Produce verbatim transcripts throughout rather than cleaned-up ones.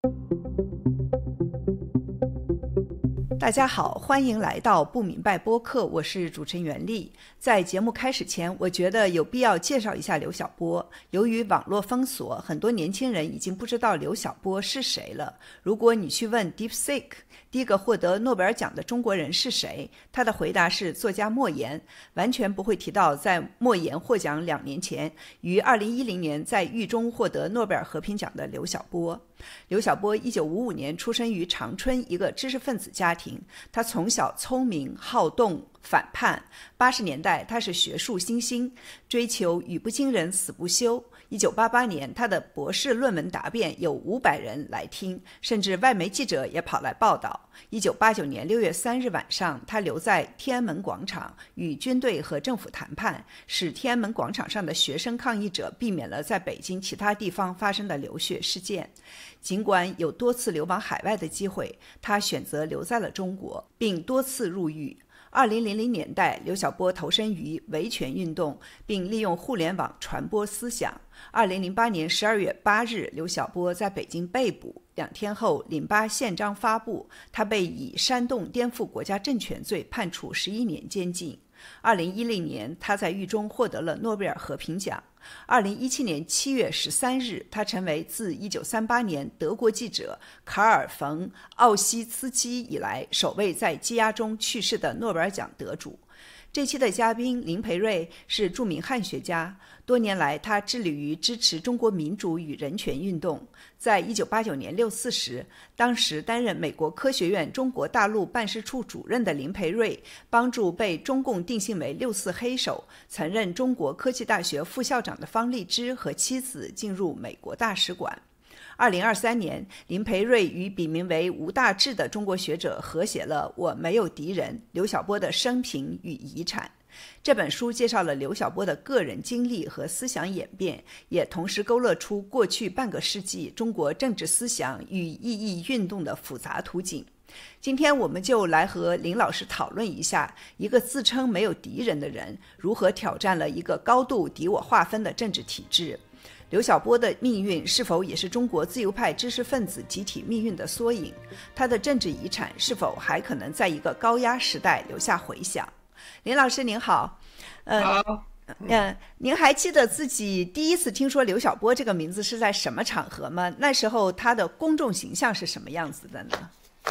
大家好，欢迎来到不明白播客，我是主持人袁丽。在节目开始前，我觉得有必要介绍一下刘晓波。由于网络封锁，很多年轻人已经不知道刘晓波是谁了。如果你去问 DeepSeek 第一个获得诺贝尔奖的中国人是谁，他的回答是作家莫言，完全不会提到在莫言获奖两年前，于二零一零年在狱中获得诺贝尔和平奖的刘晓波。刘晓波一九五五年出生于长春一个知识分子家庭，他从小聪明好动反叛。八十年代他是学术新星，追求语不惊人死不休。一九八八年他的博士论文答辩有五百人来听，甚至外媒记者也跑来报道。一九八九年六月三日晚上，他留在天安门广场与军队和政府谈判，使天安门广场上的学生抗议者避免了在北京其他地方发生的流血事件。尽管有多次流亡海外的机会，他选择留在了中国，并多次入狱。二零零零年代，刘晓波投身于维权运动，并利用互联网传播思想。二零零八年十二月八日，刘晓波在北京被捕。两天后，零八宪章发布，他被以煽动颠覆国家政权罪判处十一年监禁。二零一零年，他在狱中获得了诺贝尔和平奖。二零一七年七月十三日，他成为自一九三八年德国记者卡尔·冯·奥西茨基以来首位在羁押中去世的诺贝尔奖得主。这期的嘉宾林培瑞是著名汉学家，多年来他致力于支持中国民主与人权运动。在一九八九年六四时，当时担任美国科学院中国大陆办事处主任的林培瑞，帮助被中共定性为六四黑手、曾任中国科技大学副校长的方励之和妻子进入美国大使馆。二零二三年，林培瑞与笔名为吴大志的中国学者合写了《我没有敌人：刘晓波的生平与遗产》。这本书介绍了刘晓波的个人经历和思想演变，也同时勾勒出过去半个世纪中国政治思想与意义运动的复杂图景。今天我们就来和林老师讨论一下，一个自称没有敌人的人如何挑战了一个高度敌我划分的政治体制。刘晓波的命运是否也是中国自由派知识分子集体命运的缩影？他的政治遗产是否还可能在一个高压时代留下回响？林老师您好。 呃、好。 嗯，您还记得自己第一次听说刘晓波这个名字是在什么场合吗？那时候他的公众形象是什么样子的呢？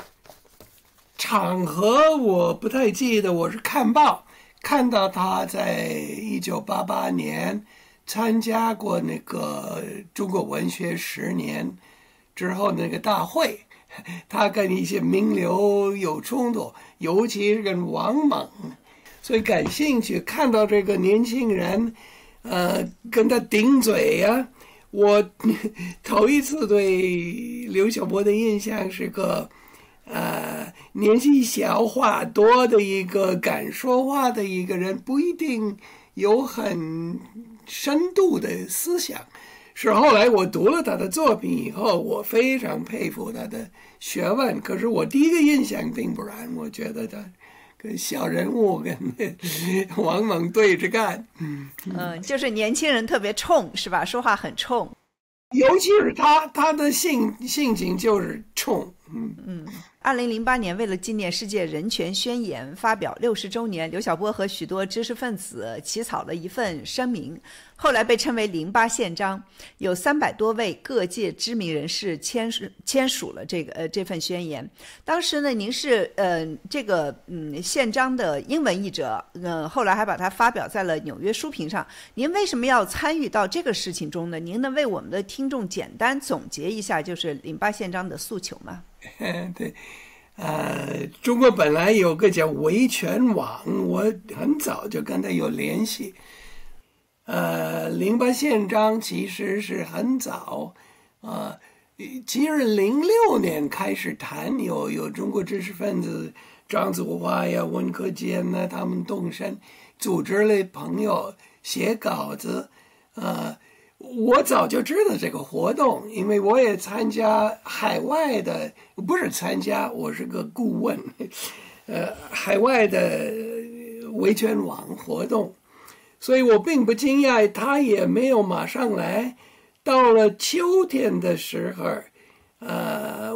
场合我不太记得，我是看报看到他在一九八八年参加过那个中国文学十年之后那个大会，他跟一些名流有冲突，尤其是跟王猛，所以感兴趣。看到这个年轻人，呃，跟他顶嘴呀、啊，我头一次对刘晓波的印象是个，呃，年纪小话多的一个敢说话的一个人，不一定有很深度的思想。是后来我读了他的作品以后，我非常佩服他的学问。可是我第一个印象并不然，我觉得他跟小人物跟王猛对着干。 嗯嗯，就是年轻人特别冲，是吧？说话很冲。 尤其是他，他的性性情就是冲。嗯嗯。二零零八年，为了纪念世界人权宣言发表六十周年，刘晓波和许多知识分子起草了一份声明，后来被称为零八宪章，有三百多位各界知名人士签署签署了这个呃这份宣言。当时呢，您是呃这个嗯宪章的英文译者，呃后来还把它发表在了纽约书评上。您为什么要参与到这个事情中呢？您能为我们的听众简单总结一下，就是零八宪章的诉求吗？ 对，呃，中国本来有个叫维权网，我很早就跟他有联系。呃，零八宪章其实是很早，啊、呃，其实零六年开始谈，有有中国知识分子张祖华呀、温克坚呢，他们动身组织了朋友写稿子，呃。我早就知道这个活动，因为我也参加海外的，不是参加，我是个顾问，呃，海外的维权网活动，所以我并不惊讶，他也没有马上来。到了秋天的时候，呃，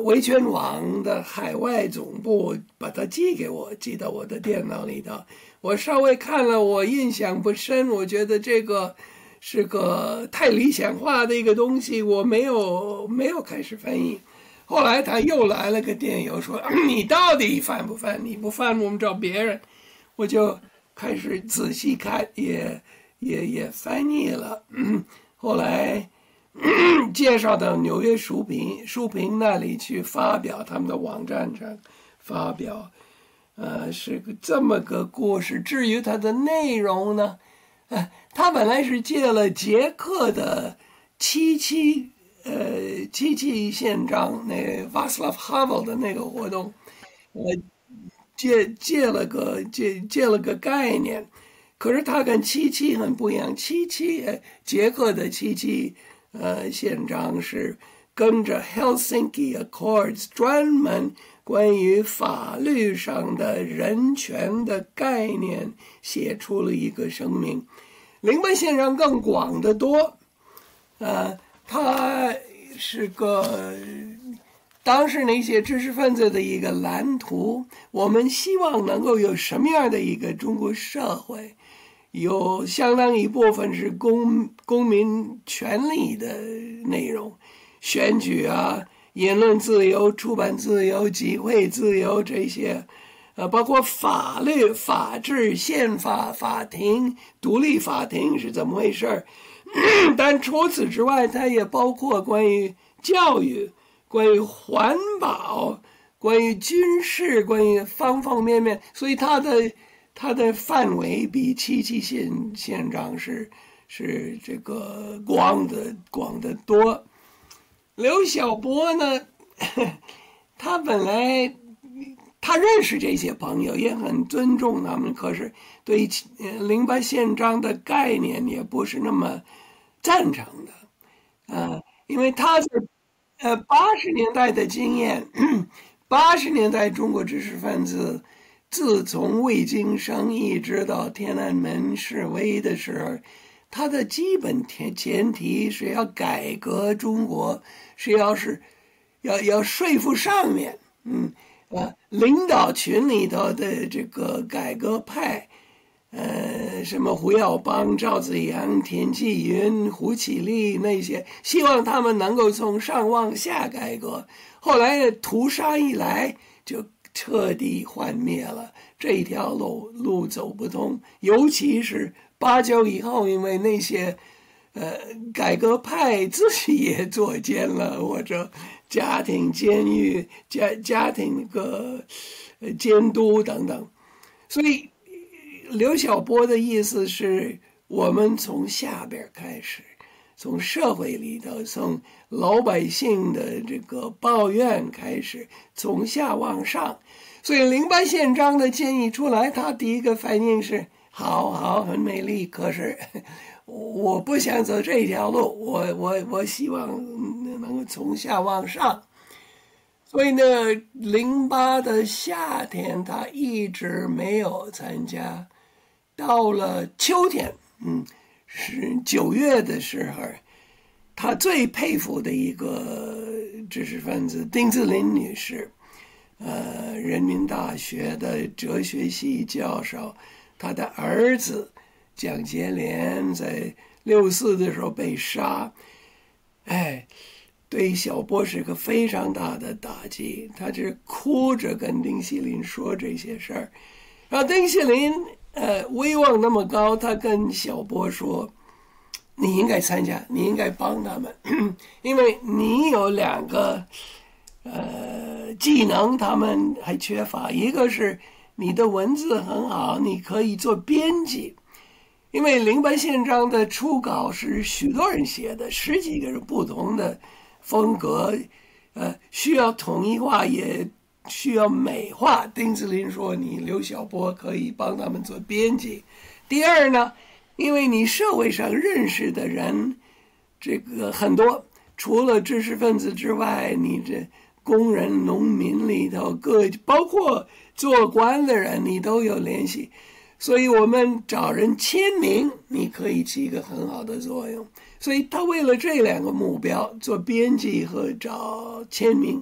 维权网的海外总部把它寄给我，寄到我的电脑里头。我稍微看了，我印象不深，我觉得这个是个太理想化的一个东西，我没有没有开始翻译。后来他又来了个电邮说：“你到底翻不翻？你不翻，我们找别人。”我就开始仔细看，也也也翻译了。嗯、后来、嗯、介绍到纽约书评书评那里去发表，他们的网站上发表。呃，是个这么个故事。至于它的内容呢，呃，他本来是借了捷克的七七呃七七宪章，那 Václav Havel 的那个活动，呃，借借了个借借了个概念。可是他跟七七很不一样，七七呃捷克的七七呃宪章是跟着 Helsinki Accords 专门关于法律上的人权的概念写出了一个声明。林本宪章更广得多，呃，它是个当时那些知识分子的一个蓝图。我们希望能够有什么样的一个中国社会，有相当一部分是公公民权利的内容，选举啊，言论自由、出版自由、集会自由这些，呃，包括法律、法治、宪法、法庭、独立法庭是怎么回事？但除此之外，它也包括关于教育、关于环保、关于军事、关于方方面面，所以它的它的范围比七七宪宪章是是这个广的广得多。刘晓波呢，他本来他认识这些朋友，也很尊重他们，可是对零八宪章的概念也不是那么赞成的，呃，因为他是呃八十年代的经验，八十年代中国知识分子自从魏京生一直到天安门示威的时候，他的基本前提是要改革中国，是要是要要说服上面，嗯呃，领导群里头的这个改革派，呃，什么胡耀邦、赵紫阳、田纪云、胡启立那些，希望他们能够从上往下改革。后来呢，屠杀一来，就彻底幻灭了，这条路路走不通，尤其是八九以后，因为那些呃改革派自己也坐监了，或者家庭监狱、家家庭个呃监督等等，所以刘晓波的意思是我们从下边开始，从社会里头，从老百姓的这个抱怨开始，从下往上。所以零八宪章的建议出来，他第一个反应是好好很美丽，可是我不想走这条路，我我我希望能够从下往上。所以呢，零八的夏天他一直没有参加，到了秋天，嗯，是九月的时候，他最佩服的一个知识分子丁子霖女士，呃，人民大学的哲学系教授，他的儿子蒋洁莲在六四的时候被杀，哎，对小波是个非常大的打击。他是哭着跟丁锡林说这些事儿，然后丁锡林呃威望那么高，他跟小波说：“你应该参加，你应该帮他们，因为你有两个。”呃，技能他们还缺乏，一个是你的文字很好，你可以做编辑，因为零八宪章的初稿是许多人写的，十几个人不同的风格，呃，需要统一化，也需要美化。丁子霖说，你刘晓波可以帮他们做编辑。第二呢，因为你社会上认识的人，这个很多，除了知识分子之外，你这工人、农民里头各，包括做官的人，你都有联系，所以我们找人签名，你可以起一个很好的作用。所以他为了这两个目标，做编辑和找签名，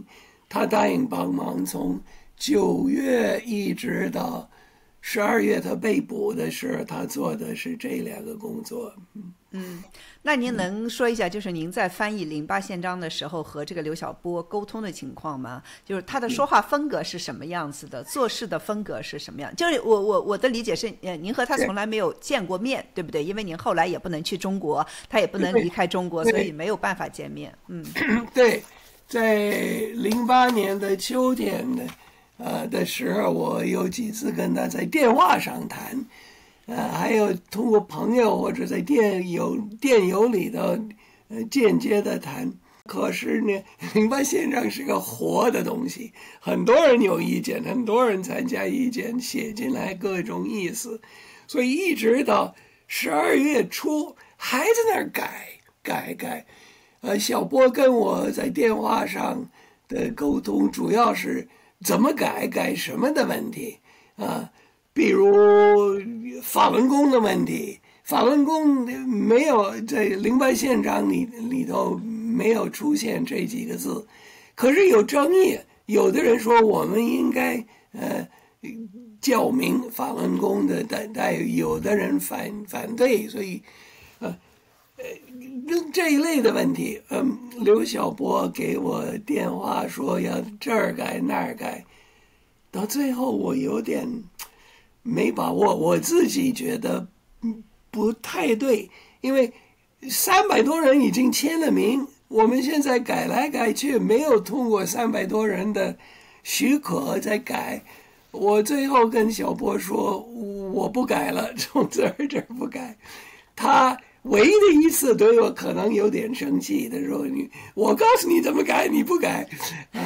他答应帮忙，从九月一直到十二月他被捕的时候，他做的是这两个工作。 嗯，那您能说一下，就是您在翻译《零八宪章》的时候和这个刘晓波沟通的情况吗？就是他的说话风格是什么样子的，做事的风格是什么样？就是我我我的理解是，呃，您和他从来没有见过面，对不对？因为您后来也不能去中国，他也不能离开中国，所以没有办法见面。嗯， 对，在零八年的秋天呢，呃的时候，我有几次跟他在电话上谈。呃，还有通过朋友或者在电邮电邮里头，呃，间接的谈。可是呢，零八宪章是个活的东西，很多人有意见，很多人参加意见，写进来各种意思，所以一直到十二月初还在那儿改改改。呃，小波跟我在电话上的沟通，主要是怎么改，改什么的问题啊。比如法轮功的问题，法轮功没有在零八宪章里里头没有出现这几个字，可是有争议。有的人说我们应该呃教明法轮功的，但但有的人反反对，所以呃呃这一类的问题，嗯，刘晓波给我电话说要这儿改那儿改，到最后我有点没把握，我自己觉得不太对，因为三百多人已经签了名，我们现在改来改去，没有通过三百多人的许可再改。我最后跟小波说，我不改了，从这儿这儿不改。他唯一的一次对我可能有点生气的说：“你，我告诉你怎么改，你不改。啊”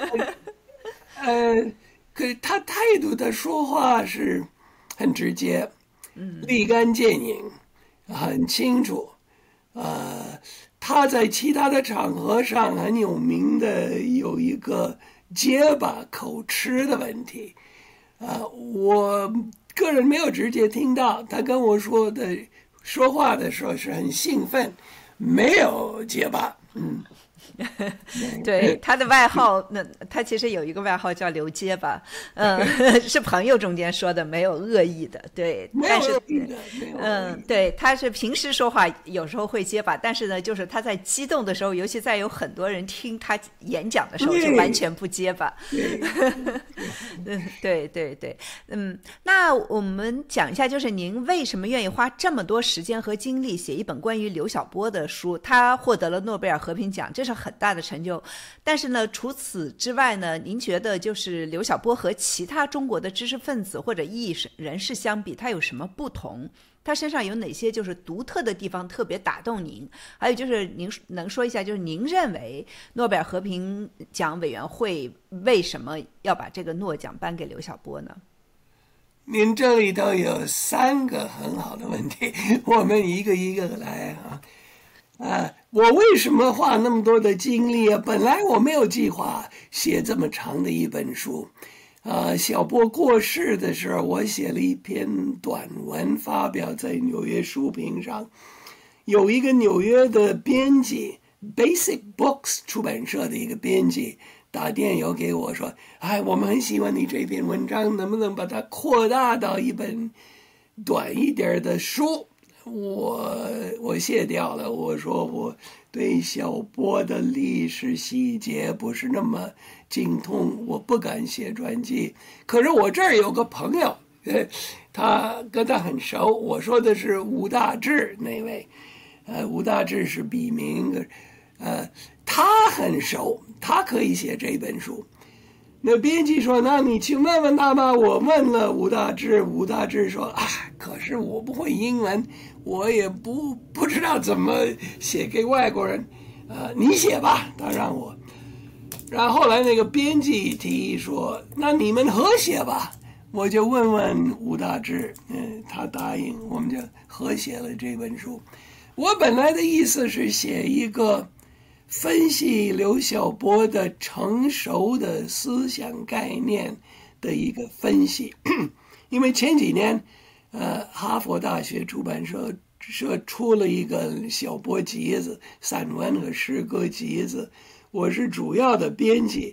呃。可是他态度，他说话是很直接，立竿见影，很清楚。呃，他在其他的场合上很有名的有一个结巴口吃的问题，呃，我个人没有直接听到，他跟我说的说话的时候是很兴奋，没有结巴，嗯。 对，他的外号，那他其实有一个外号叫刘结巴，嗯，是朋友中间说的，没有恶意的，对，但是，嗯，对，他是平时说话有时候会结巴，但是呢，就是他在激动的时候，尤其在有很多人听他演讲的时候，就完全不结巴。嗯，对对对，嗯，那我们讲一下，就是您为什么愿意花这么多时间和精力写一本关于刘晓波的书？他获得了诺贝尔和平奖，这是很大的成就。但是呢，除此之外呢，您觉得就是刘晓波和其他中国的知识分子或者异议人士相比，他有什么不同？他身上有哪些就是独特的地方特别打动您？还有就是您能说一下，就是您认为诺贝尔和平奖委员会为什么要把这个诺奖颁给刘晓波呢？ 您这里头有三个很好的问题，我们一个一个来啊。啊，我为什么花那么多的精力啊？本来我没有计划写这么长的一本书。啊，小波过世的时候，我写了一篇短文，发表在纽约书评上。有一个纽约的编辑 ，Basic Books 出版社的一个编辑打电邮给我说：“哎，我们很喜欢你这篇文章，能不能把它扩大到一本短一点的书？”我我卸掉了，我说我对小波的历史细节不是那么精通，我不敢写传记。可是我这儿有个朋友，呃，他跟他很熟，我说的是吴大志那位，呃，吴大志是笔名，呃，他很熟，他可以写这本书。那编辑说：“那你去问问他吧。”我问了吴大志，吴大志说：“啊，可是我不会英文，我也不不知道怎么写给外国人，呃，你写吧。”他让我。然后后来那个编辑提议说：“那你们合写吧。”我就问问吴大志，嗯，他答应，我们就合写了这本书。我本来的意思是写一个分析刘晓波的成熟的思想概念的一个分析，因为前几年，呃，哈佛大学出版社社出了一个小波集子，散文和诗歌集子，我是主要的编辑，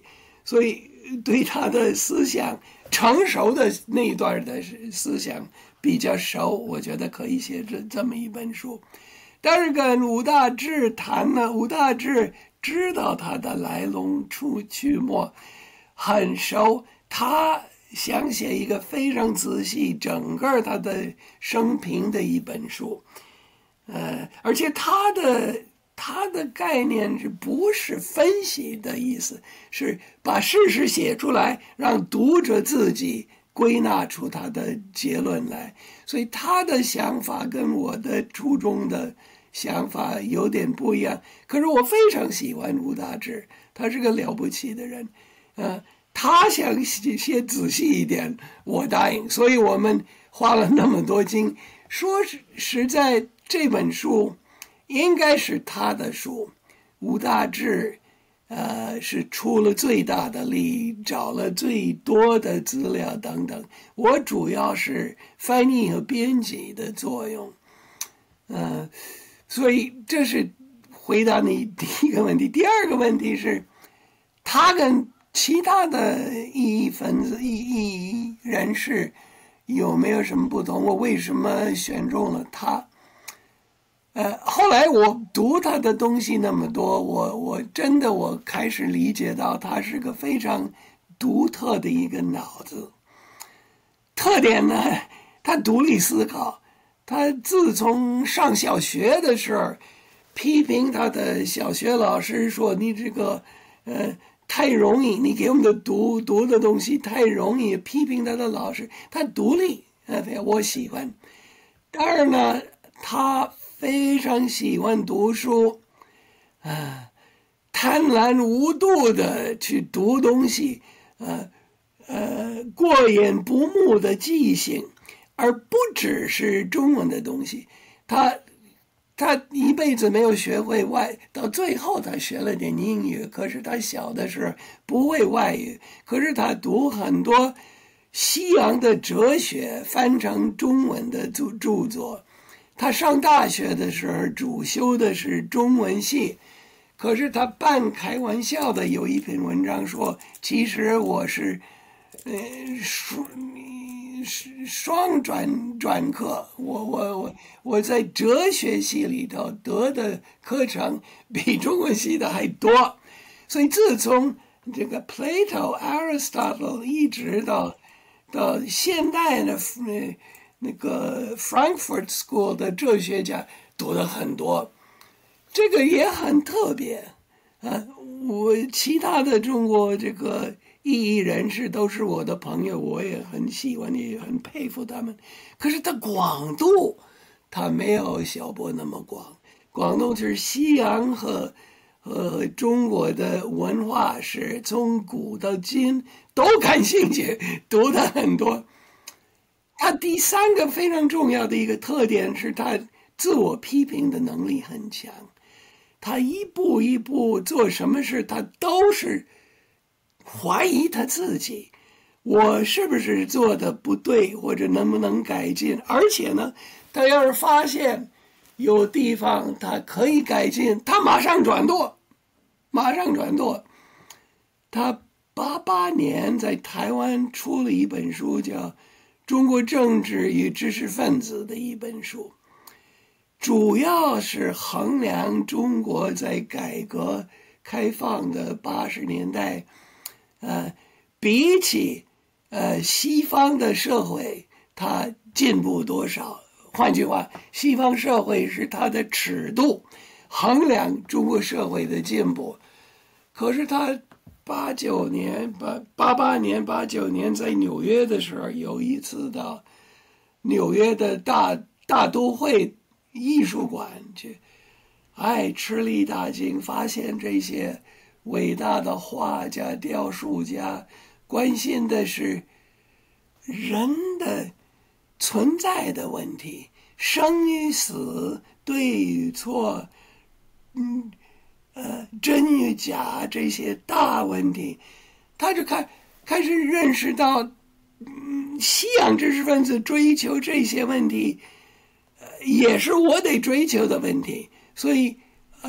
所以对他的思想成熟的那一段的思想比较熟，我觉得可以写这这么一本书。但是跟吴大志谈呢，吴大志知道他的来龙出去没，很熟，他想写一个非常仔细整个他的生平的一本书，呃，而且他的他的概念是不是分析的意思，是把事实写出来，让读者自己归纳出他的结论来。所以他的想法跟我的初中的想法有点不一样，可是我非常喜欢吴大志，他是个了不起的人，呃，他想写写仔细一点，我答应，所以我们花了那么多劲。说实在，这本书应该是他的书，吴大志呃，是出了最大的力，找了最多的资料等等。我主要是翻译和编辑的作用，呃，所以这是回答你第一个问题。第二个问题是，他跟其他的异议分子、异议人士有没有什么不同？我为什么选中了他？呃，后来我读他的东西那么多，我我真的我开始理解到他是个非常独特的一个脑子。特点呢，他独立思考。他自从上小学的时候，批评他的小学老师说：“你这个呃太容易，你给我们的读读的东西太容易。”批评他的老师，他独立，呃，我喜欢。当然呢，他非常喜欢读书，啊，贪婪无度的去读东西，呃呃，过眼不目的记性，而不只是中文的东西。他他一辈子没有学会外，到最后他学了点英语，可是他小的时候不会外语，可是他读很多西洋的哲学翻成中文的著著作。他上大学的时候主修的是中文系，可是他半开玩笑的有一篇文章说，其实我是呃双双专专科，我我我我在哲学系里头得的课程比中文系的还多。所以自从这个 Plato、Aristotle 一直到到现代的那个 Frankfurt School 的哲学家读的很多，这个也很特别啊。我其他的中国这个异议人士都是我的朋友，我也很喜欢，也很佩服他们。可是他广度，他没有小波那么广。广度是西洋和和中国的文化，是从古到今都感兴趣，读的很多。他第三个非常重要的一个特点是他自我批评的能力很强，他一步一步做什么事，他都是怀疑他自己，我是不是做的不对，或者能不能改进。而且呢，他要是发现有地方他可以改进，他马上转舵，马上转舵。他八八年在台湾出了一本书，叫中国政治与知识分子的一本书，主要是衡量中国在改革开放的八十年代，呃，比起呃西方的社会，它进步多少？换句话，西方社会是它的尺度，衡量中国社会的进步。可是他八九年、八八八年、八九年在纽约的时候，有一次到纽约的大大都会艺术馆去，哎，吃了一大惊，发现这些伟大的画家、雕塑家关心的是人的存在的问题，生与死、对与错，嗯。呃，真与假这些大问题，他就开开始认识到，嗯，西洋知识分子追求这些问题，呃，也是我得追求的问题。所以，呃，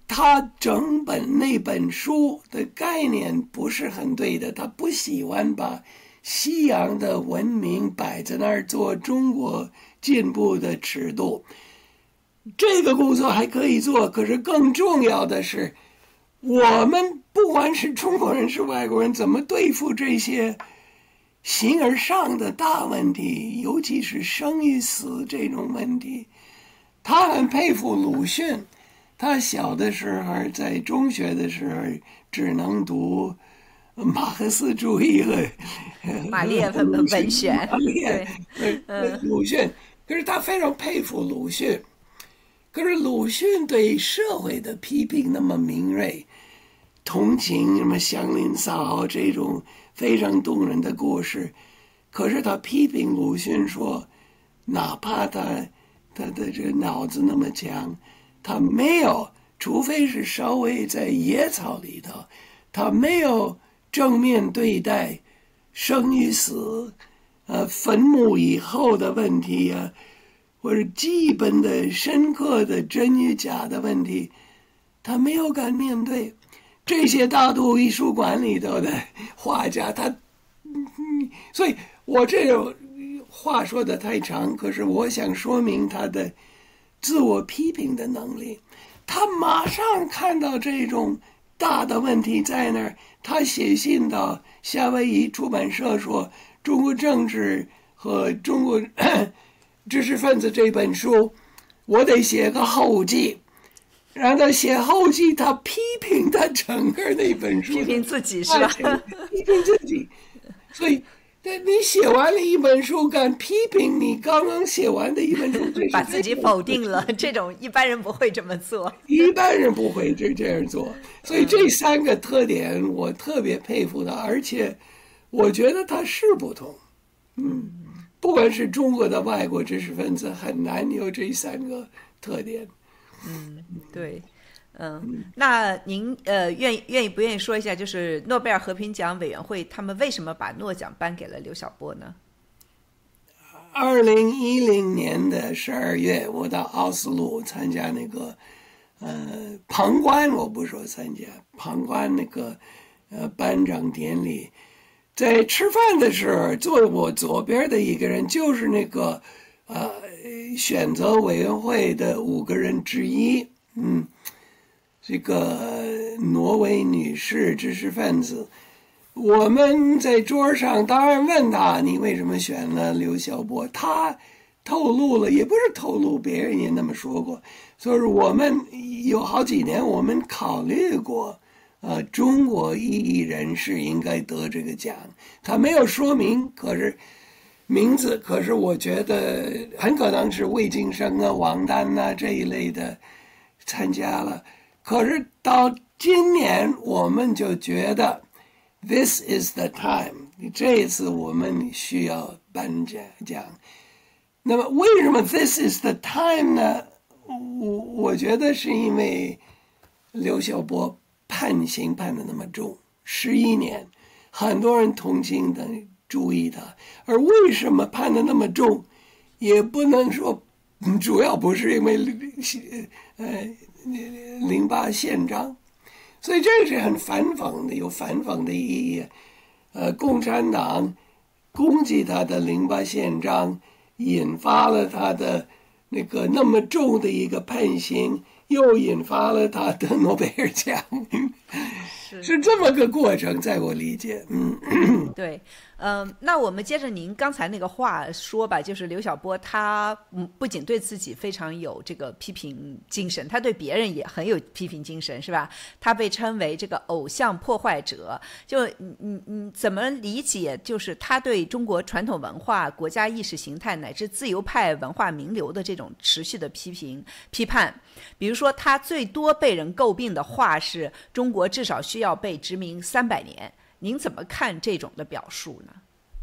他整本那本书的概念不是很对的，他不喜欢把西洋的文明摆在那儿做中国进步的尺度。这个工作还可以做，可是更重要的是，我们不管是中国人是外国人，怎么对付这些形而上的大问题，尤其是生与死这种问题。他很佩服鲁迅，他小的时候在中学的时候只能读马克思主义和马列文选， 马列对鲁迅，可是他非常佩服鲁迅。可是鲁迅对社会的批评那么敏锐，同情什么祥林嫂这种非常动人的故事，可是他批评鲁迅说，哪怕他他的这个脑子那么强，他没有，除非是稍微在野草里头，他没有正面对待生与死，呃，坟墓以后的问题啊，或者基本的深刻的真与假的问题，他没有敢面对。这些大都艺术馆里头的画家，他，嗯，所以我这个话说的太长，可是我想说明他的自我批评的能力。他马上看到这种大的问题在那儿，他写信到夏威夷出版社说，中国政治和中国知识分子这本书，我得写个后记。让他写后记，他批评他整个那本书， 批评自己是吧？ 批评自己。所以，你写完了一本书，敢批评你刚刚写完的一本书， 把自己否定了，这种一般人不会这么做。 一般人不会这这样做。所以这三个特点，我特别佩服他，而且我觉得他是不同。嗯，不管是中国的外国知识分子，很难有这三个特点。 嗯，对，嗯，那您呃愿意愿意不愿意说一下，就是诺贝尔和平奖委员会他们为什么把诺奖颁给了刘晓波呢？ 二零一零年的十二月，我到奥斯陆参加那个呃旁观，我不说参加，旁观那个呃颁奖典礼。在吃饭的时候，坐我左边的一个人就是那个呃。选择委员会的五个人之一，嗯，这个挪威女士知识分子，我们在桌上当然问他，你为什么选了刘晓波？他透露了，也不是透露，别人也那么说过，所以我们有好几年我们考虑过，呃，中国异议人士应该得这个奖，他没有说明，可是。名字，可是我觉得很可能是魏京生啊、王丹啊这一类的参加了。可是到今年，我们就觉得 this is the time， 这一次我们需要颁奖奖。那么为什么 this is the time 呢？我我觉得是因为刘晓波判刑判得那么重，十一年，很多人同情的。注意他，而为什么判得那么重，也不能说，主要不是因为呃零八宪章，所以这是很反讽的，有反讽的意义。呃，共产党攻击他的零八宪章，引发了他的那个那么重的一个判刑，又引发了他的诺贝尔奖，是, 是这么个过程，在我理解，嗯， 对。嗯，那我们接着您刚才那个话说吧，就是刘晓波他嗯不仅对自己非常有这个批评精神，他对别人也很有批评精神，是吧？他被称为这个偶像破坏者，就你你你怎么理解？就是他对中国传统文化、国家意识形态乃至自由派文化名流的这种持续的批评批判，比如说他最多被人诟病的话是中国至少需要被殖民三百年。您怎么看这种的表述呢？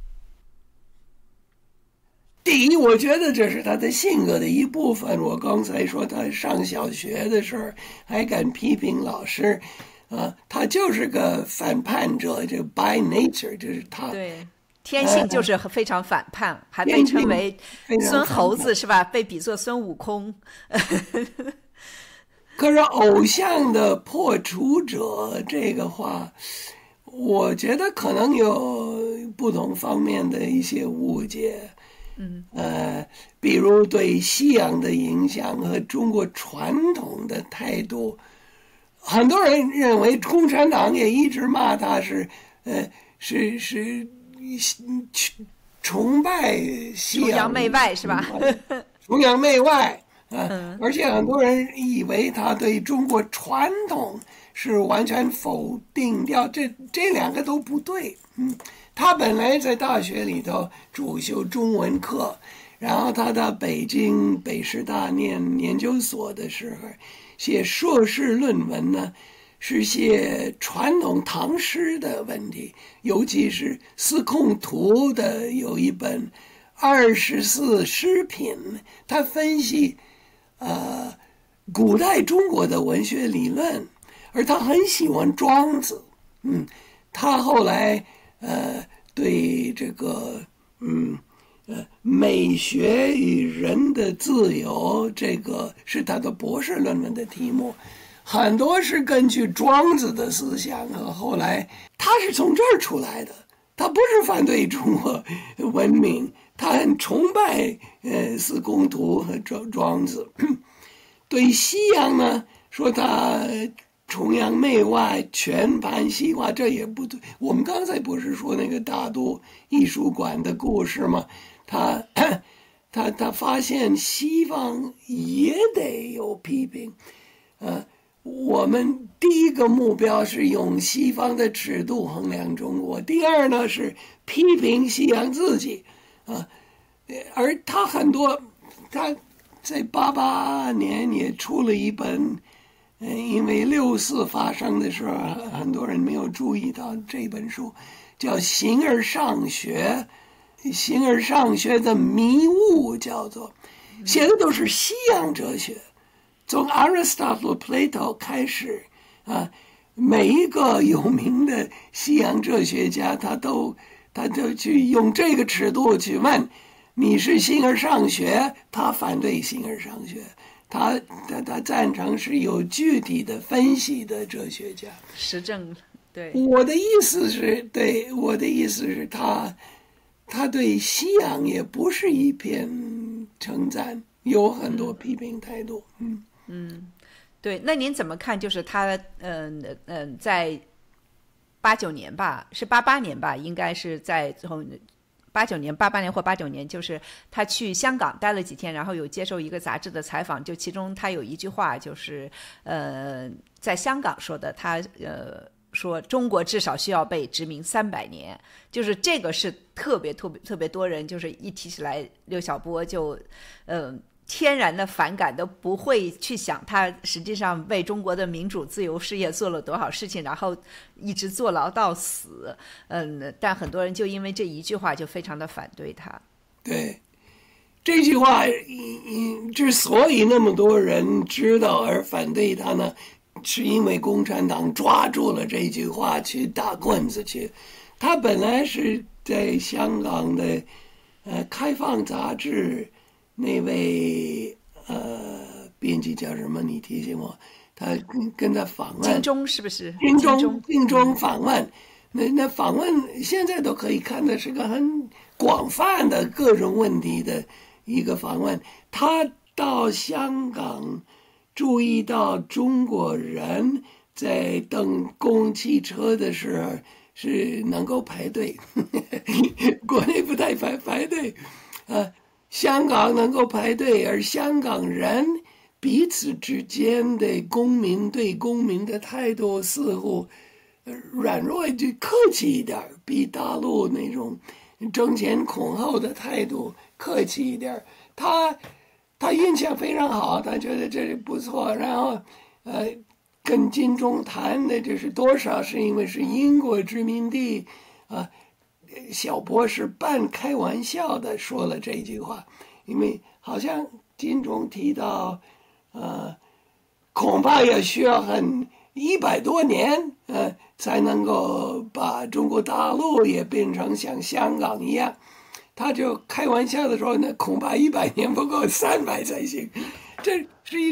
第一，我觉得这是他的性格的一部分。我刚才说他上小学的时候还敢批评老师，啊，他就是个反叛者，这 by nature 就是他。 对，天性就是非常反叛，呃、还被称为孙猴子是吧？被比作孙悟空。 可是偶像的破除者这个话，我觉得可能有不同方面的一些误解。 嗯， 呃，比如对西洋的影响和中国传统的态度，很多人认为共产党也一直骂他是，呃，是是崇拜西洋， 崇洋媚外是吧？ 崇洋媚外啊、呃，而且很多人以为他对中国传统是完全否定掉，这这两个都不对，嗯。他本来在大学里头主修中文课，然后他到北京北师大念研究所的时候，写硕士论文呢，是写传统唐诗的问题，尤其是司空图的有一本二十四诗品，他分析呃古代中国的文学理论，而他很喜欢庄子，嗯，他后来。呃，对这个，嗯，呃，美学与人的自由，这个是他的博士论文的题目，很多是根据庄子的思想和后来他是从这儿出来的，他不是反对中国文明，他很崇拜呃司空图和庄庄子，对西洋呢说他。崇洋媚外，全盘西化，这也不对。我们刚才不是说那个大都艺术馆的故事吗？他他他发现西方也得有批评，呃，我们第一个目标是用西方的尺度衡量中国，第二呢是批评西洋自己，啊、呃，而他很多，他在八八年也出了一本。因为六四发生的时候，很多人没有注意到这本书，叫《形而上学》，形而上学的迷雾叫做，写的都是西洋哲学，从 Aristotle、Plato 开始啊，每一个有名的西洋哲学家，他都他就去用这个尺度去问，你是形而上学，他反对形而上学。他他他赞成是有具体的分析的哲学家， 实证。对， 我的意思是，对我的意思是他，他对西洋也不是一片称赞，有很多批评态度。嗯嗯，对。那您怎么看？就是他，嗯嗯，在八九年吧，是八八年吧，应该是在从。八九年、八八年或八九年，就是他去香港待了几天，然后有接受一个杂志的采访，就其中他有一句话，就是呃，在香港说的，他呃说中国至少需要被殖民三百年，就是这个是特别特别特别多人，就是一提起来刘晓波就呃。天然的反感，都不会去想他实际上为中国的民主自由事业做了多少事情，然后一直坐牢到死。嗯，但很多人就因为这一句话就非常的反对他。 对，这句话之所以那么多人知道而反对他呢，是因为共产党抓住了这句话去打棍子去。他本来是在香港的呃开放杂志。那位呃编辑叫什么？你提醒我，他跟跟他访问， 金钟是不是？ 金钟金钟访问，那那访问现在都可以看的是个很广泛的各种问题的一个访问。他到香港，注意到中国人在等公共汽车的时候是能够排队，国内不太排排队，啊。香港能够排队，而香港人彼此之间的公民对公民的态度似乎软弱就客气一点，比大陆那种争先恐后的态度客气一点。他他印象非常好，他觉得这里不错，然后呃跟金钟谈的就是多少是因为是英国殖民地啊。小波是半开玩笑的说了这句话，因为好像金钟提到，呃，恐怕也需要很一百多年，呃，才能够把中国大陆也变成像香港一样。他就开玩笑的说，那恐怕一百年不够，三百才行。这是一种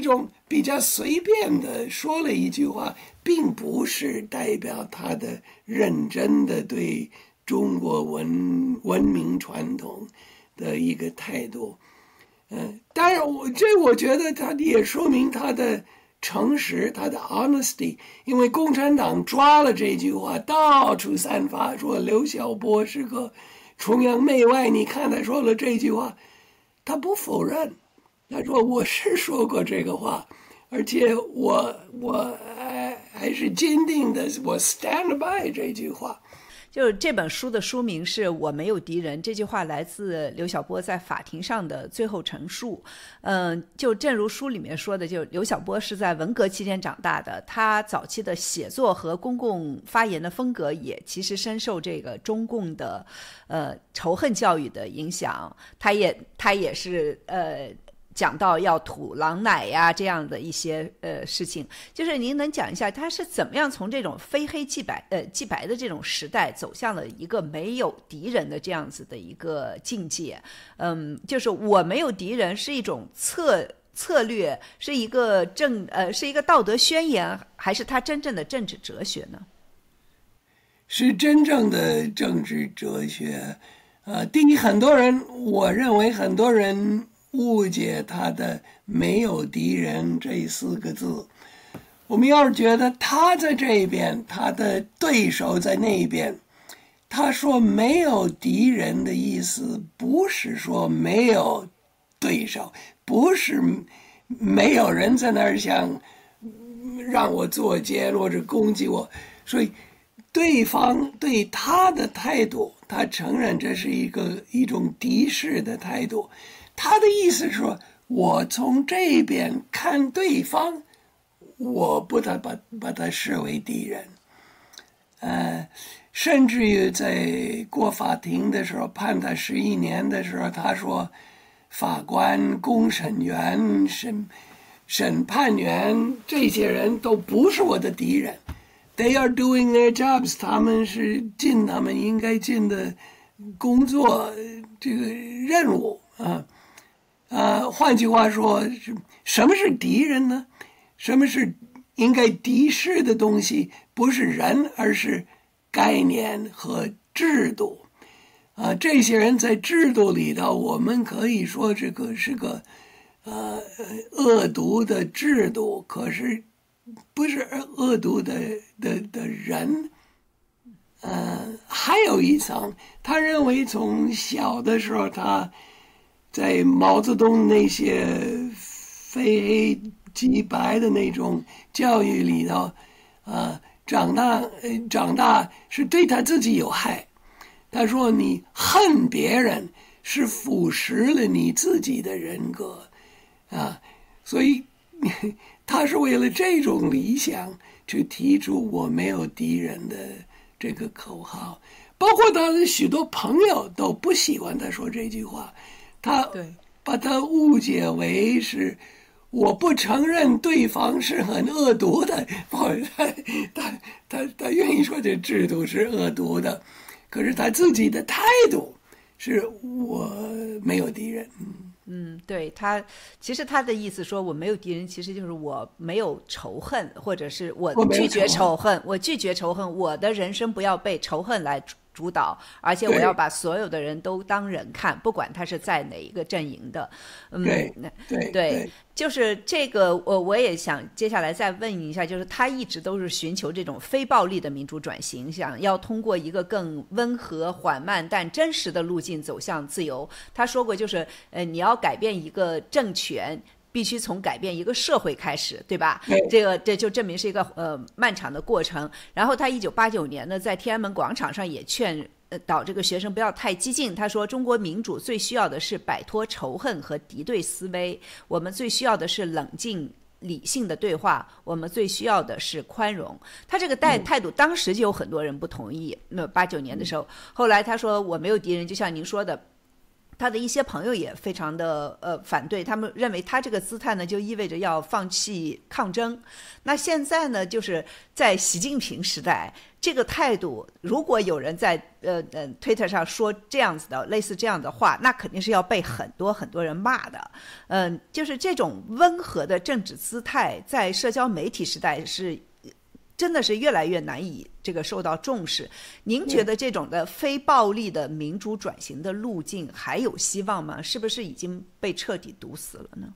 比较随便的说了一句话，并不是代表他的认真的对中国文文明传统的一个态度。嗯，当然我这我觉得他也说明他的诚实，他的 honesty， 因为共产党抓了这句话，到处散发说刘晓波是个崇洋媚外。你看他说了这句话，他不否认，他说我是说过这个话，而且我我还是坚定的，我 stand by 这句话。 就这本书的书名是我没有敌人，这句话来自刘晓波在法庭上的最后陈述。嗯，就正如书里面说的，就刘晓波是在文革期间长大的，他早期的写作和公共发言的风格也其实深受这个中共的呃仇恨教育的影响。他也他也是呃讲到要吐狼奶呀这样的一些呃事情，就是您能讲一下他是怎么样从这种非黑即白呃即白的这种时代走向了一个没有敌人的这样子的一个境界？嗯，就是我没有敌人是一种策策略，是一个政呃是一个道德宣言，还是他真正的政治哲学呢？ 是真正的政治哲学。呃，第一，很多人我认为很多人误解他的没有敌人这四个字。我们要是觉得他在这边，他的对手在那边，他说没有敌人的意思不是说没有对手，不是没有人在那儿想让我作奸或者攻击我，所以对方对他的态度，他承认这是一个一种敌视的态度。他的意思是说，我从这边看对方，我不把把把他视为敌人。呃，甚至于在过法庭的时候，判他十一年的时候，他说，法官、公审员、审审判员这些人都不是我的敌人。They are doing their jobs， 他们是尽他们应该尽的工作这个任务啊。呃，换句话说，什么是敌人呢？什么是应该敌视的东西？不是人，而是概念和制度。啊、呃，这些人在制度里头，我们可以说这个是个呃恶毒的制度，可是不是恶毒的的的人。呃，还有一层，他认为从小的时候他。在毛泽东那些非黑即白的那种教育里头，呃，长大长大是对他自己有害。他说：“你恨别人是腐蚀了你自己的人格，啊，所以他是为了这种理想去提出我没有敌人的这个口号。包括他的许多朋友都不喜欢他说这句话。”他把他误解为是我不承认对方是很恶毒的，他他他他愿意说这制度是恶毒的，可是他自己的态度是我没有敌人。 嗯，对，他其实他的意思说我没有敌人，其实就是我没有仇恨，或者是我拒绝仇恨，我拒绝仇恨，我的人生不要被仇恨来主导，而且我要把所有的人都当人看，不管他是在哪一个阵营的。嗯， 对对对，就是这个，我我也想接下来再问一下，就是他一直都是寻求这种非暴力的民主转型，想要通过一个更温和、缓慢但真实的路径走向自由。他说过，就是呃，你要改变一个政权。必须从改变一个社会开始，对吧？这个这就证明是一个呃漫长的过程。然后他一九八九年呢，在天安门广场上也劝呃导这个学生不要太激进。他说，中国民主最需要的是摆脱仇恨和敌对思维，我们最需要的是冷静理性的对话，我们最需要的是宽容。他这个态态度当时就有很多人不同意。那八九年的时候，后来他说我没有敌人，就像您说的。 他的一些朋友也非常的呃反对，他们认为他这个姿态呢就意味着要放弃抗争。那现在呢，就是在习近平时代，这个态度，如果有人在呃呃 Twitter 上说这样子的类似这样的话，那肯定是要被很多很多人骂的。嗯、呃，就是这种温和的政治姿态，在社交媒体时代是。真的是越来越难以这个受到重视。您觉得这种的非暴力的民主转型的路径还有希望吗？是不是已经被彻底堵死了呢？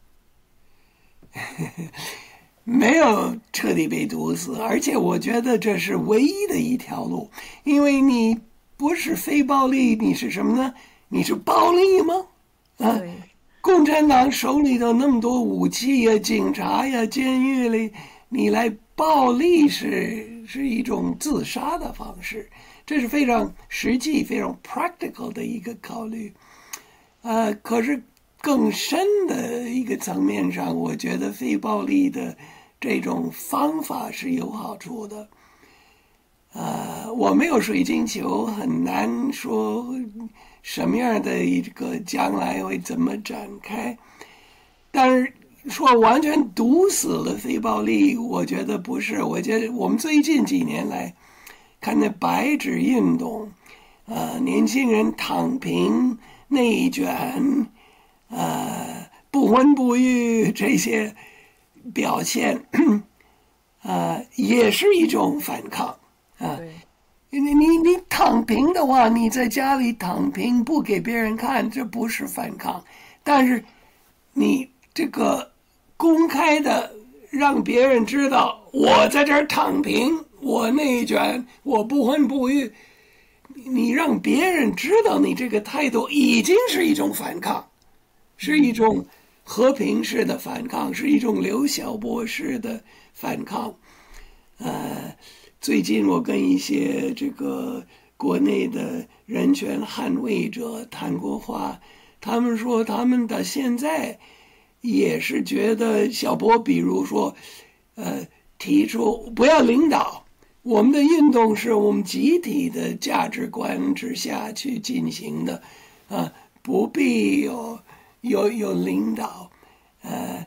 没有彻底被堵死，而且我觉得这是唯一的一条路，因为你不是非暴力，你是什么呢？你是暴力吗？啊，共产党手里头那么多武器呀、警察呀、监狱里，你来暴力是是一种自杀的方式，这是非常实际、非常 practical 的一个考虑。呃，可是更深的一个层面上，我觉得非暴力的这种方法是有好处的。呃，我没有水晶球，很难说什么样的一个将来会怎么展开，但是说完全堵死了非暴力，我觉得不是。我觉得我们最近几年来看那白纸运动，呃，年轻人躺平、内卷，呃，不婚不育这些表现，呃，也是一种反抗啊。你你你躺平的话，你在家里躺平不给别人看，这不是反抗，但是你这个公开的让别人知道我在这儿躺平，我内卷，我不婚不育，你让别人知道你这个态度已经是一种反抗，是一种和平式的反抗，是一种刘晓波式的反抗。呃，最近我跟一些这个国内的人权捍卫者谈过话，他们说他们到现在也是觉得小波，比如说，呃，提出不要领导，我们的运动是我们集体的价值观之下去进行的，啊，不必有有有领导，呃，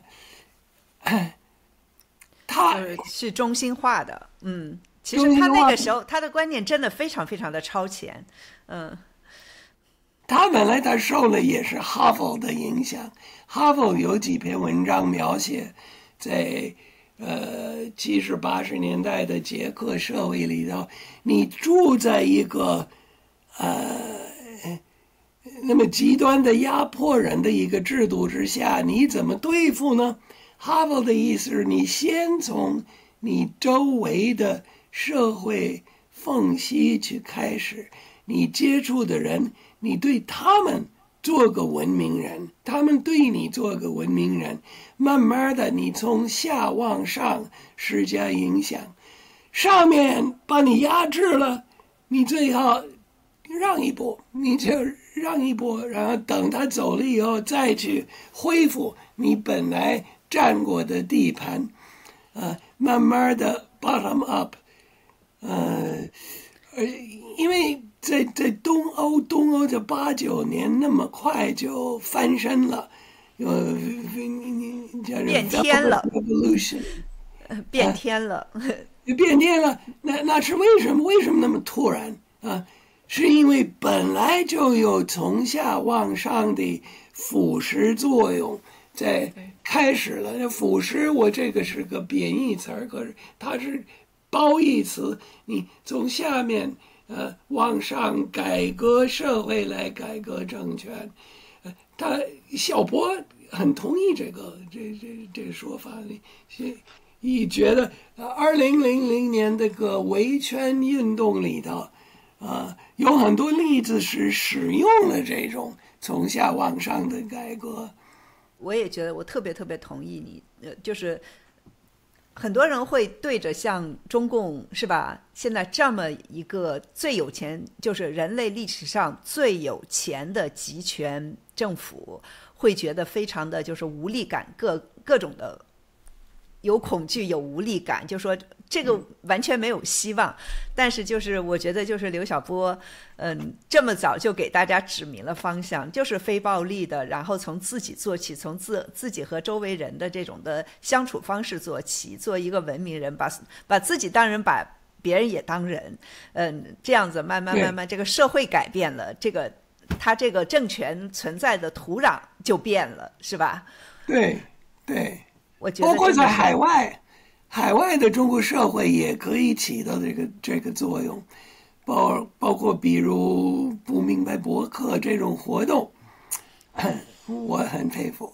他是中心化的，嗯，其实他那个时候他的观念真的非常非常的超前，嗯。 他本来他受了也是哈佛的影响，哈佛有几篇文章描写在呃七十八十年代的捷克社会里头，你住在一个呃那么极端的压迫人的一个制度之下，你怎么对付呢？哈佛的意思是你先从你周围的社会缝隙去开始，你接触的人，你对他们做个文明人，他们对你做个文明人，慢慢的你从下往上施加影响，上面把你压制了，你最好让一步，你就让一步，然后等他走了以后再去恢复你本来占过的地盘，呃，慢慢的 bottom up， 呃，呃，因为在在东欧，东欧这八九年那么快就翻身了，呃， 变天了，变天了， 变天了。那那是为什么？为什么那么突然啊？是因为本来就有从下往上的腐蚀作用在开始了。那腐蚀，我这个是个贬义词儿，可是它是褒义词。你从下面呃往上改革社会来改革政权，呃，他小波很同意这个这这这个说法。你你觉得二零零零年这个维权运动里头，啊，有很多例子是使用了这种从下往上的改革。 我也觉得，我特别特别同意你，呃，就是很多人会对着像中共是吧，现在这么一个最有钱，就是人类历史上最有钱的集权政府，会觉得非常的就是无力感，各各种的有恐惧有无力感，就说这个完全没有希望。但是就是我觉得就是刘晓波嗯，这么早就给大家指明了方向，就是非暴力的，然后从自己做起，从自自己和周围人的这种的相处方式做起，做一个文明人，把把自己当人，把别人也当人，嗯，这样子慢慢慢慢这个社会改变了，这个他这个政权存在的土壤就变了，是吧？ 对对， 我觉得包括在海外，海外的中国社会也可以起到这个这个作用，包包括比如不明白博客这种活动，我很佩服。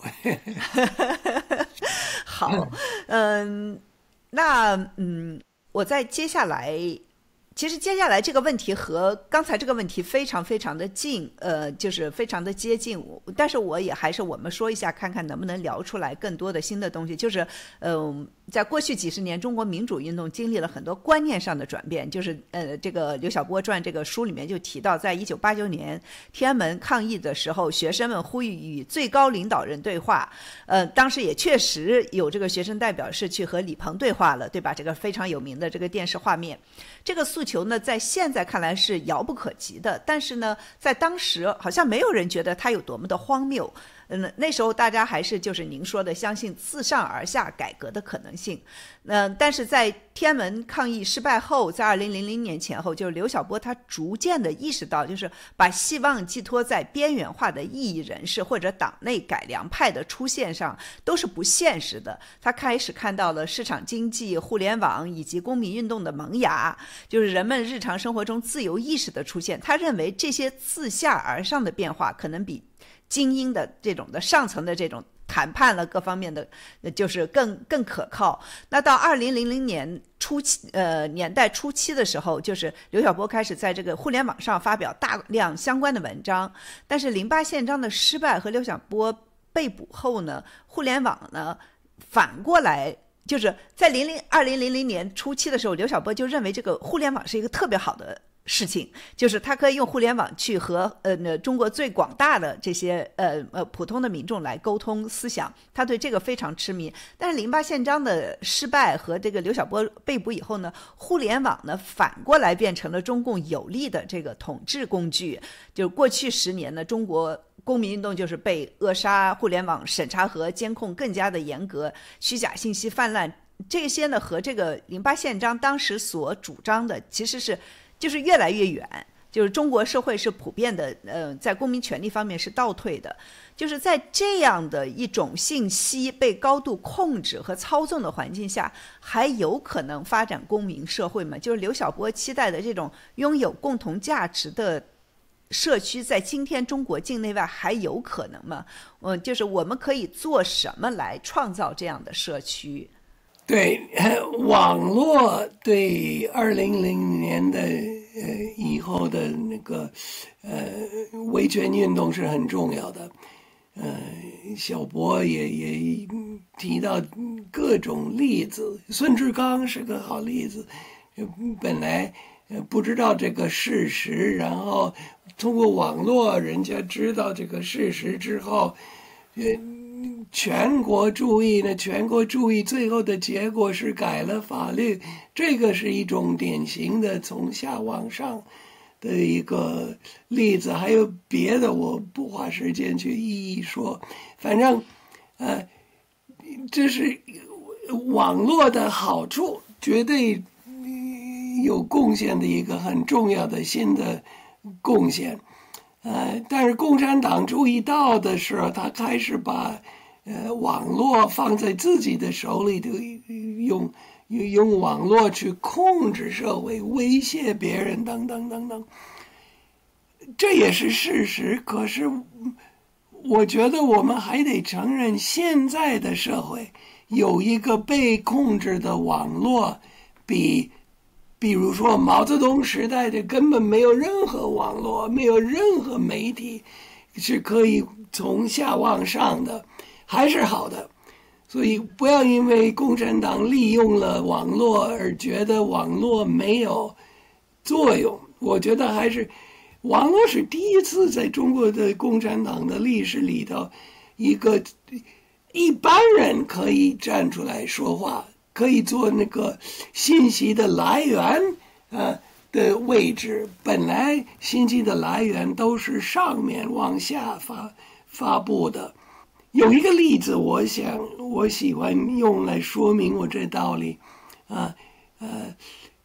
好，嗯，那嗯，我再接下来。其实接下来这个问题和刚才这个问题非常非常的近，呃，就是非常的接近。但是我也还是我们说一下，看看能不能聊出来更多的新的东西。就是，嗯、呃，在过去几十年，中国民主运动经历了很多观念上的转变。就是，呃，这个刘晓波传这个书里面就提到，在一九八九年天安门抗议的时候，学生们呼吁与最高领导人对话。呃，当时也确实有这个学生代表是去和李鹏对话了，对吧？这个非常有名的这个电视画面。这个诉求呢，在现在看来是遥不可及的，但是呢，在当时好像没有人觉得它有多么的荒谬。嗯，那时候大家还是就是您说的相信自上而下改革的可能性。嗯、呃，但是在天安门抗议失败后，在二零零零年前后，就是刘晓波他逐渐的意识到，就是把希望寄托在边缘化的异议人士或者党内改良派的出现上都是不现实的。他开始看到了市场经济、互联网以及公民运动的萌芽，就是人们日常生活中自由意识的出现。他认为这些自下而上的变化可能比精英的这种的上层的这种谈判了各方面的，就是更更可靠。那到二零零零年初期，呃年代初期的时候，就是刘晓波开始在这个互联网上发表大量相关的文章。但是零八宪章的失败和刘晓波被捕后呢，互联网呢反过来。就是在零零二零零零年初期的时候，刘晓波就认为这个互联网是一个特别好的事情，就是他可以用互联网去和呃中国最广大的这些呃呃普通的民众来沟通思想，他对这个非常痴迷。但是零八宪章的失败和这个刘晓波被捕以后呢，互联网呢反过来变成了中共有力的这个统治工具。就过去十年呢，中国公民运动就是被扼杀，互联网审查和监控更加的严格，虚假信息泛滥，这些呢和这个零八宪章当时所主张的其实是就是越来越远，就是中国社会是普遍的，呃，在公民权利方面是倒退的。就是在这样的一种信息被高度控制和操纵的环境下，还有可能发展公民社会吗？就是刘晓波期待的这种拥有共同价值的社区，在今天中国境内外还有可能吗？嗯，就是我们可以做什么来创造这样的社区？ 对，网络对二零零年的呃以后的那个呃维权运动是很重要的。呃，小波也也提到各种例子，孙志刚是个好例子。本来不知道这个事实，然后通过网络，人家知道这个事实之后，呃。全国注意呢，全国注意，最后的结果是改了法律，这个是一种典型的从下往上的一个例子。还有别的，我不花时间去一一说。反正，呃，这是网络的好处，绝对有贡献的一个很重要的新的贡献。呃，但是共产党注意到的时候，他开始把呃网络放在自己的手里头，用用网络去控制社会，威胁别人，等等等等。这也是事实。可是，我觉得我们还得承认，现在的社会有一个被控制的网络，比。比如说毛泽东时代的根本没有任何网络，没有任何媒体是可以从下往上的，还是好的。所以不要因为共产党利用了网络而觉得网络没有作用。我觉得还是网络是第一次在中国的共产党的历史里头一个一般人可以站出来说话，可以做那个信息的来源呃的位置。本来信息的来源都是上面往下发发布的。有一个例子，我想我喜欢用来说明我这道理啊呃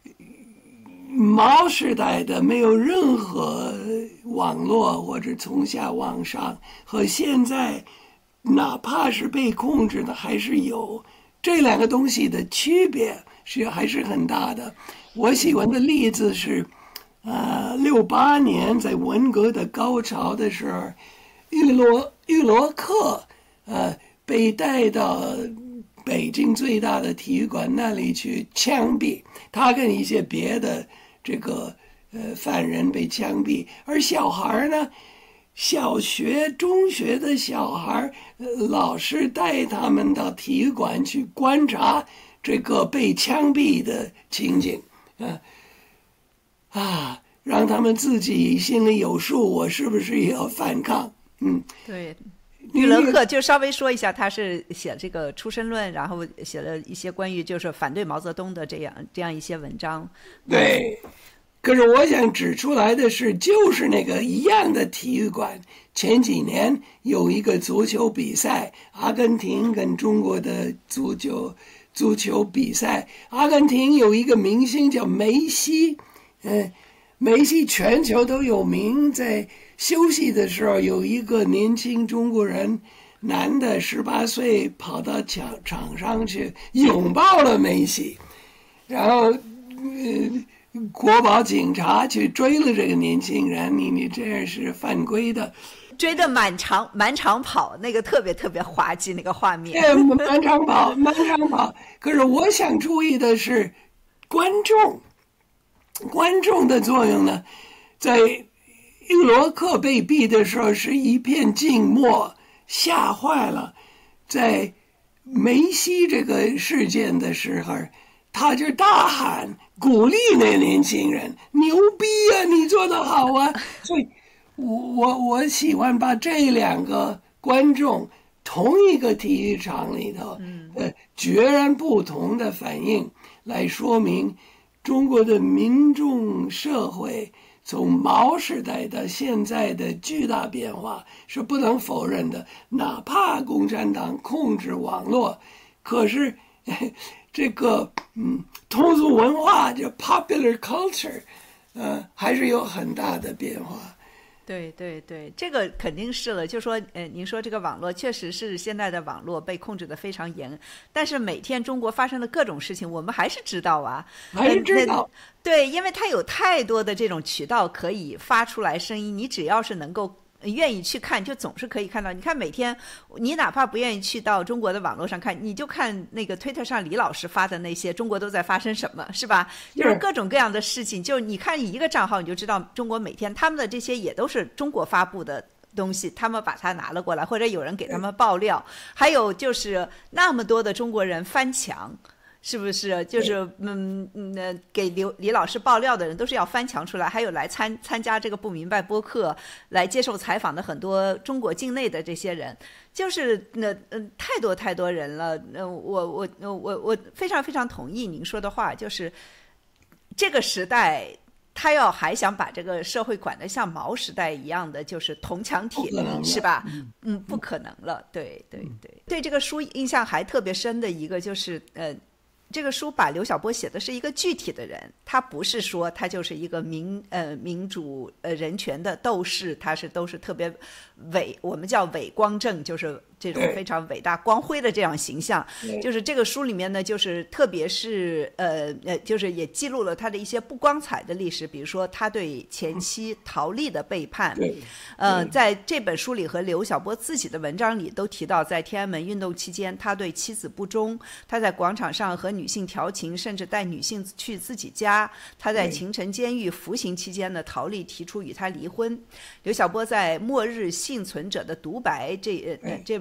毛时代的没有任何网络或者从下往上，和现在哪怕是被控制的还是有，这两个东西的区别是还是很大的。我喜欢的例子是呃六八年在文革的高潮的时候，玉罗玉罗克呃被带到北京最大的体育馆那里去枪毙，他跟一些别的这个呃犯人被枪毙，而小孩呢，小学、中学的小孩，呃，老师带他们到体育馆去观察这个被枪毙的情景，啊啊，让他们自己心里有数，我是不是也要反抗？嗯， 对。玉罗克就稍微说一下，他是写这个出身论，然后写了一些关于就是反对毛泽东的这样这样一些文章。 对，可是我想指出来的是，就是那个一样的体育馆，前几年有一个足球比赛，阿根廷跟中国的足球足球比赛，阿根廷有一个明星叫梅西，嗯，梅西全球都有名，在休息的时候，有一个年轻中国人，男的十八岁，跑到场场上去拥抱了梅西，然后，呃，国保警察去追了这个年轻人，你你这样是犯规的， 追得满场满场跑，那个特别特别滑稽，那个画面。 对，满场跑，满场跑。可是我想注意的是，观众，观众的作用呢，在玉罗克被毙的时候是一片静默，吓坏了。在梅西这个事件的时候，他就大喊鼓励那年轻人，牛逼啊，你做得好啊。所以我我我喜欢把这两个观众同一个体育场里头，呃，截然不同的反应来说明中国的民众社会从毛时代到现在的巨大变化是不能否认的。哪怕共产党控制网络，可是这个嗯通俗文化就 popular culture， 呃，还是有很大的变化。 对对对，这个肯定是了。就说，呃，您说这个网络确实是现在的网络被控制得非常严，但是每天中国发生的各种事情，我们还是知道啊， 还是知道。 对，因为它有太多的这种渠道可以发出来声音，你只要是能够愿意去看，就总是可以看到。你看每天，你哪怕不愿意去到中国的网络上看，你就看那个推特上李老师发的那些中国都在发生什么，是吧？就是各种各样的事情，就你看一个账号，你就知道中国每天他们的这些也都是中国发布的东西，他们把它拿了过来，或者有人给他们爆料，还有就是那么多的中国人翻墙。是不是就是嗯嗯给刘李老师爆料的人都是要翻墙出来，还有来参参加这个不明白播客来接受采访的很多中国境内的这些人，就是那嗯、呃、太多太多人了。呃、我我我我非常非常同意您说的话，就是这个时代他要还想把这个社会管得像毛时代一样的，就是铜墙铁壁，是吧？嗯，不可能了。对对对，对这个书印象还特别深的一个就是呃。这个书把刘晓波写的是一个具体的人，他不是说他就是一个民呃民主呃人权的斗士，他是都是特别伟，我们叫伟光正，就是这种非常伟大光辉的这样形象。就是这个书里面呢，就是特别是呃呃，就是也记录了他的一些不光彩的历史，比如说他对前妻陶丽的背叛。呃，在这本书里和刘晓波自己的文章里都提到，在天安门运动期间，他对妻子不忠，他在广场上和女性调情，甚至带女性去自己家。他在秦城监狱服刑期间呢，陶丽提出与他离婚。刘晓波在《末日幸存者的独白》这呃这本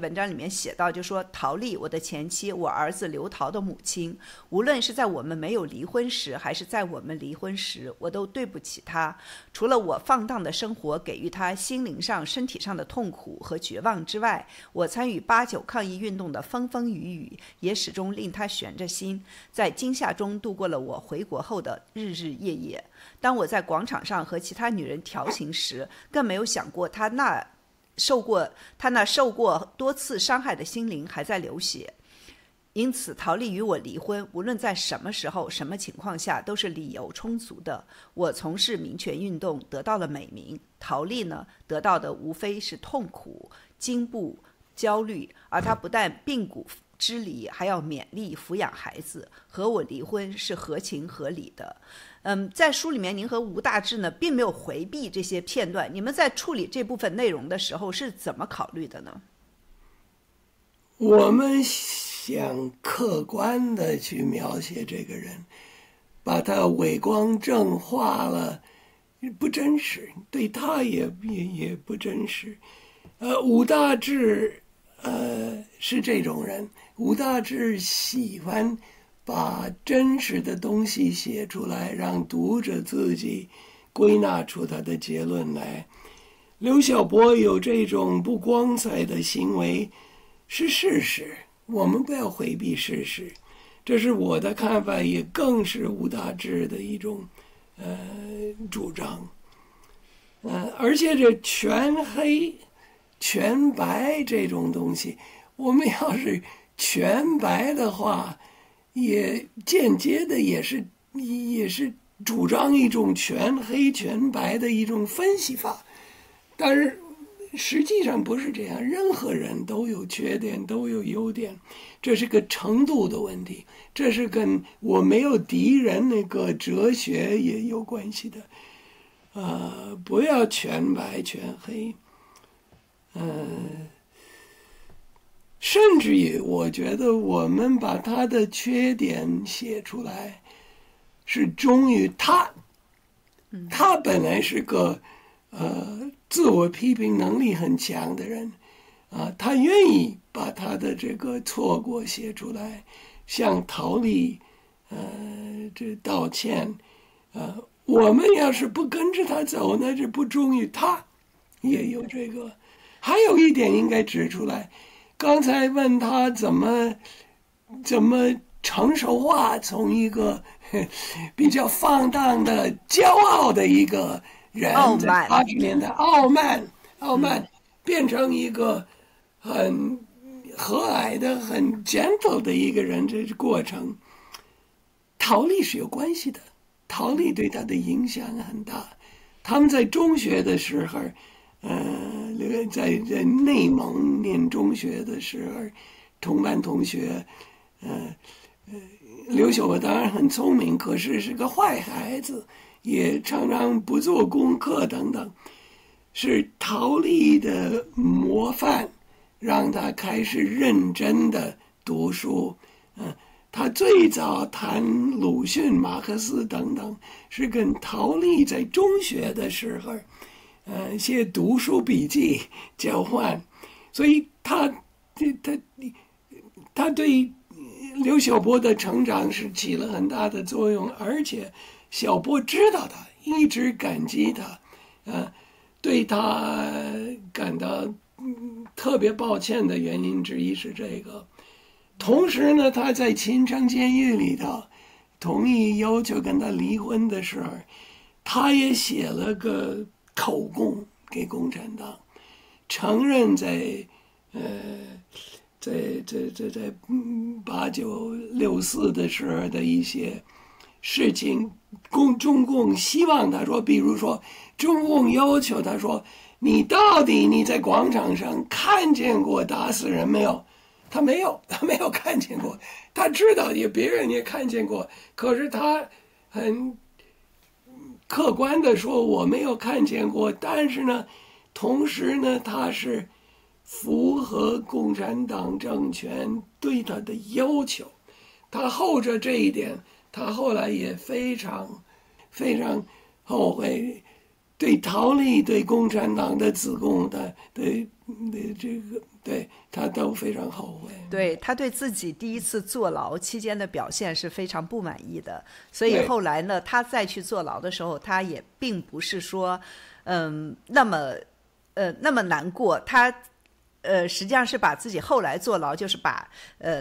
文章里面写到，就说陶丽，我的前妻，我儿子刘陶的母亲，无论是在我们没有离婚时，还是在我们离婚时，我都对不起她。除了我放荡的生活给予她心灵上、身体上的痛苦和绝望之外，我参与八九抗议运动的风风雨雨，也始终令她悬着心，在惊吓中度过了我回国后的日日夜夜。当我在广场上和其他女人调情时，更没有想过她那受过她那受过多次伤害的心灵还在流血。因此，陶丽与我离婚，无论在什么时候、什么情况下，都是理由充足的。我从事民权运动得到了美名，陶丽呢，得到的无非是痛苦、惊怖、焦虑，而她不但病骨支离，还要勉力抚养孩子，和我离婚是合情合理的。嗯，在书里面，您和吴大志呢，并没有回避这些片段。你们在处理这部分内容的时候是怎么考虑的呢？ 我们想客观的去描写这个人，把他伪光正化了，不真实，对他也也也不真实。呃，吴大志，呃，是这种人。吴大志喜欢把真实的东西写出来，让读者自己归纳出他的结论来。刘晓波有这种不光彩的行为是事实，我们不要回避事实，这是我的看法，也更是吴大志的一种呃主张。呃，而且这全黑全白这种东西，我们要是全白的话，也间接的也是也是主张一种全黑全白的一种分析法，但是实际上不是这样，任何人都有缺点，都有优点，这是个程度的问题，这是跟我没有敌人那个哲学也有关系的。呃，不要全白全黑，呃，甚至于我觉得我们把他的缺点写出来，是忠于他，他本来是个呃自我批评能力很强的人，啊，他愿意把他的这个错过写出来，向陶丽呃这道歉，呃。我们要是不跟着他走，那是不忠于他，也有这个。还有一点应该指出来，刚才问他怎么怎么成熟化，从一个比较放荡的、骄傲的一个人，在八十年代傲慢傲慢，变成一个很和蔼的、很 gentle 的一个人，这过程，陶丽是有关系的。陶丽对他的影响很大，他们在中学的时候，呃，在在内蒙念中学的时候，同班同学，呃呃，刘晓波当然很聪明，可是是个坏孩子，也常常不做功课等等，是陶丽的模范，让他开始认真的读书，嗯、呃。他最早谈鲁迅、马克思等等，是跟陶丽在中学的时候，呃，写读书笔记交换，所以他他他对刘晓波的成长是起了很大的作用，而且晓波知道他，一直感激他，呃，对他感到特别抱歉的原因之一是这个。同时呢，他在秦城监狱里头同意要求跟他离婚的时候，他也写了个口供给共产党，承认在呃在在在在八九六四的时候的一些事情，共中共希望他说，比如说中共要求他说，你到底你在广场上看见过打死人没有？他没有，他没有看见过，他知道也别人也看见过，可是他很客观的说我没有看见过，但是呢，同时呢，他是符合共产党政权对他的要求，他后着这一点，他后来也非常非常后悔， 对逃离对共产党的子贡的对对这个对他都非常后悔。 对，他对自己第一次坐牢期间的表现是非常不满意的，所以后来呢，他再去坐牢的时候，他也并不是说，嗯，那么，呃，那么难过。他，呃，实际上是把自己后来坐牢，就是把，呃，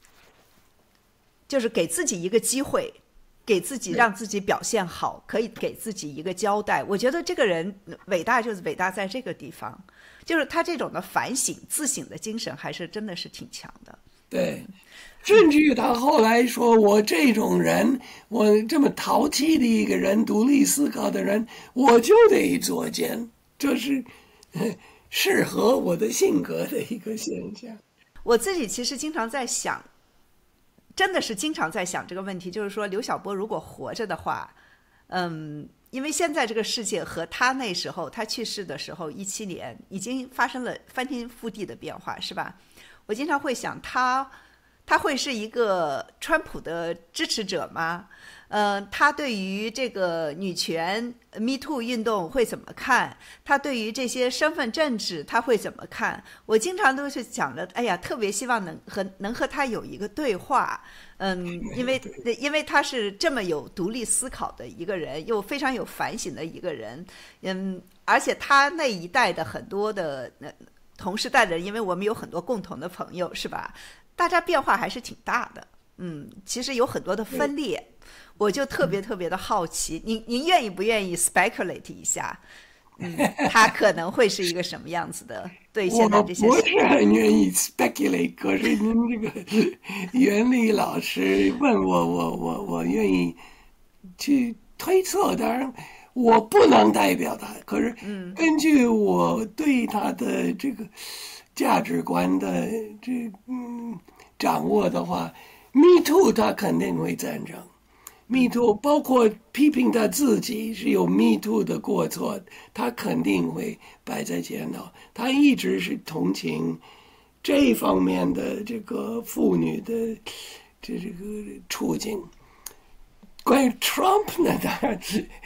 就是给自己一个机会。给自己让自己表现好，可以给自己一个交代。我觉得这个人伟大就是伟大在这个地方，就是他这种的反省自省的精神还是真的是挺强的。 对，甚至于他后来说，我这种人，我这么淘气的一个人，独立思考的人，我就得作奸，这是适合我的性格的一个现象。 我自己其实经常在想，真的是经常在想这个问题，就是说刘晓波如果活着的话，嗯，因为现在这个世界和他那时候他去世的时候一七年已经发生了翻天覆地的变化，是吧？我经常会想他他会是一个川普的支持者吗？呃，他对于这个女权 Me Too 运动会怎么看？他对于这些身份政治他会怎么看？我经常都是想着，哎呀，特别希望能和能和他有一个对话。嗯，因为因为他是这么有独立思考的一个人，又非常有反省的一个人。嗯，而且他那一代的很多的呃同时代的人，因为我们有很多共同的朋友，是吧？大家变化还是挺大的。嗯，其实有很多的分裂。我就特别特别的好奇，您您愿意不愿意 speculate 一下？嗯，他可能会是一个什么样子的？对现在这些， 我不是很愿意 speculate， 可是您这个袁立老师问我，我我我愿意去推测。当然，我不能代表他，可是根据我对他的这个价值观的这嗯掌握的话 ，Me Too 他肯定会赞成。Me Too 包括批评他自己是有 Me Too 的过错，他肯定会摆在前头。他一直是同情这方面的这个妇女的这这个处境。关于 Trump 呢，当然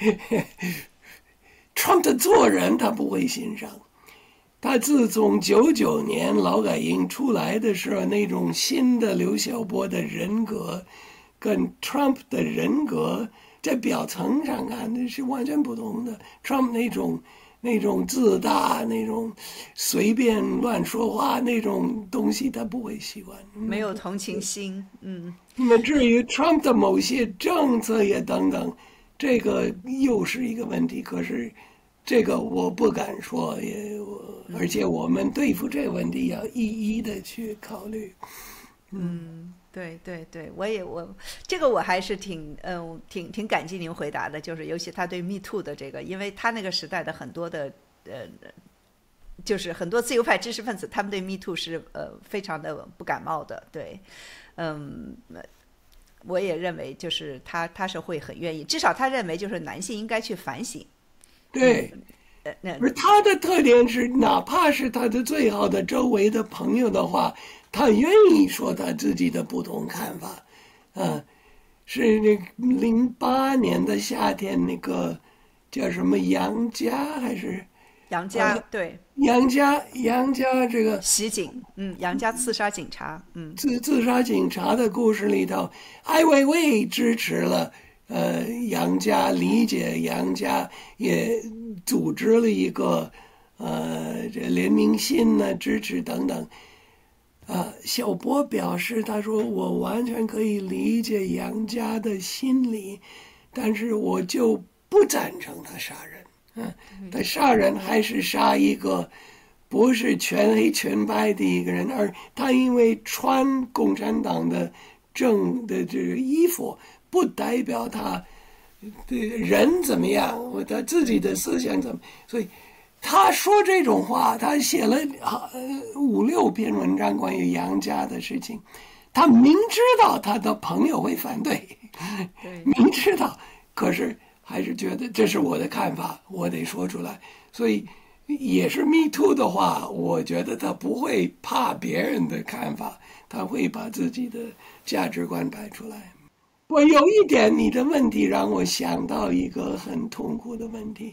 Trump 的做人他不会欣赏。他自从九九年劳改营出来的时候，那种新的刘晓波的人格跟 Trump 的人格在表层上看的是完全不同的。Trump 那种那种自大，那种随便乱说话那种东西，他不会喜欢， 没有同情心。嗯， 那么至于 Trump 的某些政策也等等，这个又是一个问题。可是这个我不敢说，也我而且我们对付这个问题要一一的去考虑。 嗯。对对对，我也我这个我还是挺嗯挺挺感激您回答的，就是尤其他对 Me Too 的这个，因为他那个时代的很多的呃，就是很多自由派知识分子，他们对 Me Too 是呃非常的不感冒的。对，嗯，我也认为就是他他是会很愿意，至少他认为就是男性应该去反省。 对。 呃，那而他的特点是，哪怕是他的最好的周围的朋友的话，他愿意说他自己的不同看法。啊，是那零八年的夏天，那个叫什么杨家还是杨家？呃、对， 杨家杨家这个袭警，嗯，杨家刺杀警察，嗯， 自自杀警察的故事里头，艾薇薇支持了。呃，杨家理解杨家，也组织了一个呃这联名信呢，支持等等。啊，小波表示，他说我完全可以理解杨家的心理，但是我就不赞成他杀人。嗯，他杀人还是杀一个不是全黑全白的一个人，而他因为穿共产党的正的这个衣服。不代表他的人怎么样，或他自己的思想怎么，所以他说这种话，他写了五六篇文章关于杨家的事情，他明知道他的朋友会反对，明知道，可是还是觉得这是我的看法，我得说出来，所以也是 Me Too 的话，我觉得他不会怕别人的看法，他会把自己的价值观摆出来。我有一点，你的问题让我想到一个很痛苦的问题，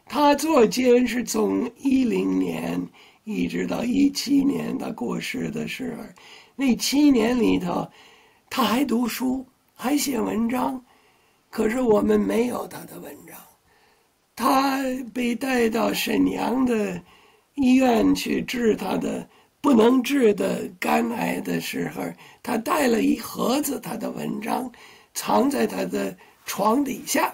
他做监是从一零年一直到一七年他过世的时候，那七年里头，他还读书，还写文章，可是我们没有他的文章。他被带到沈阳的医院去治他的不能治的肝癌的时候，他带了一盒子他的文章，藏在他的床底下。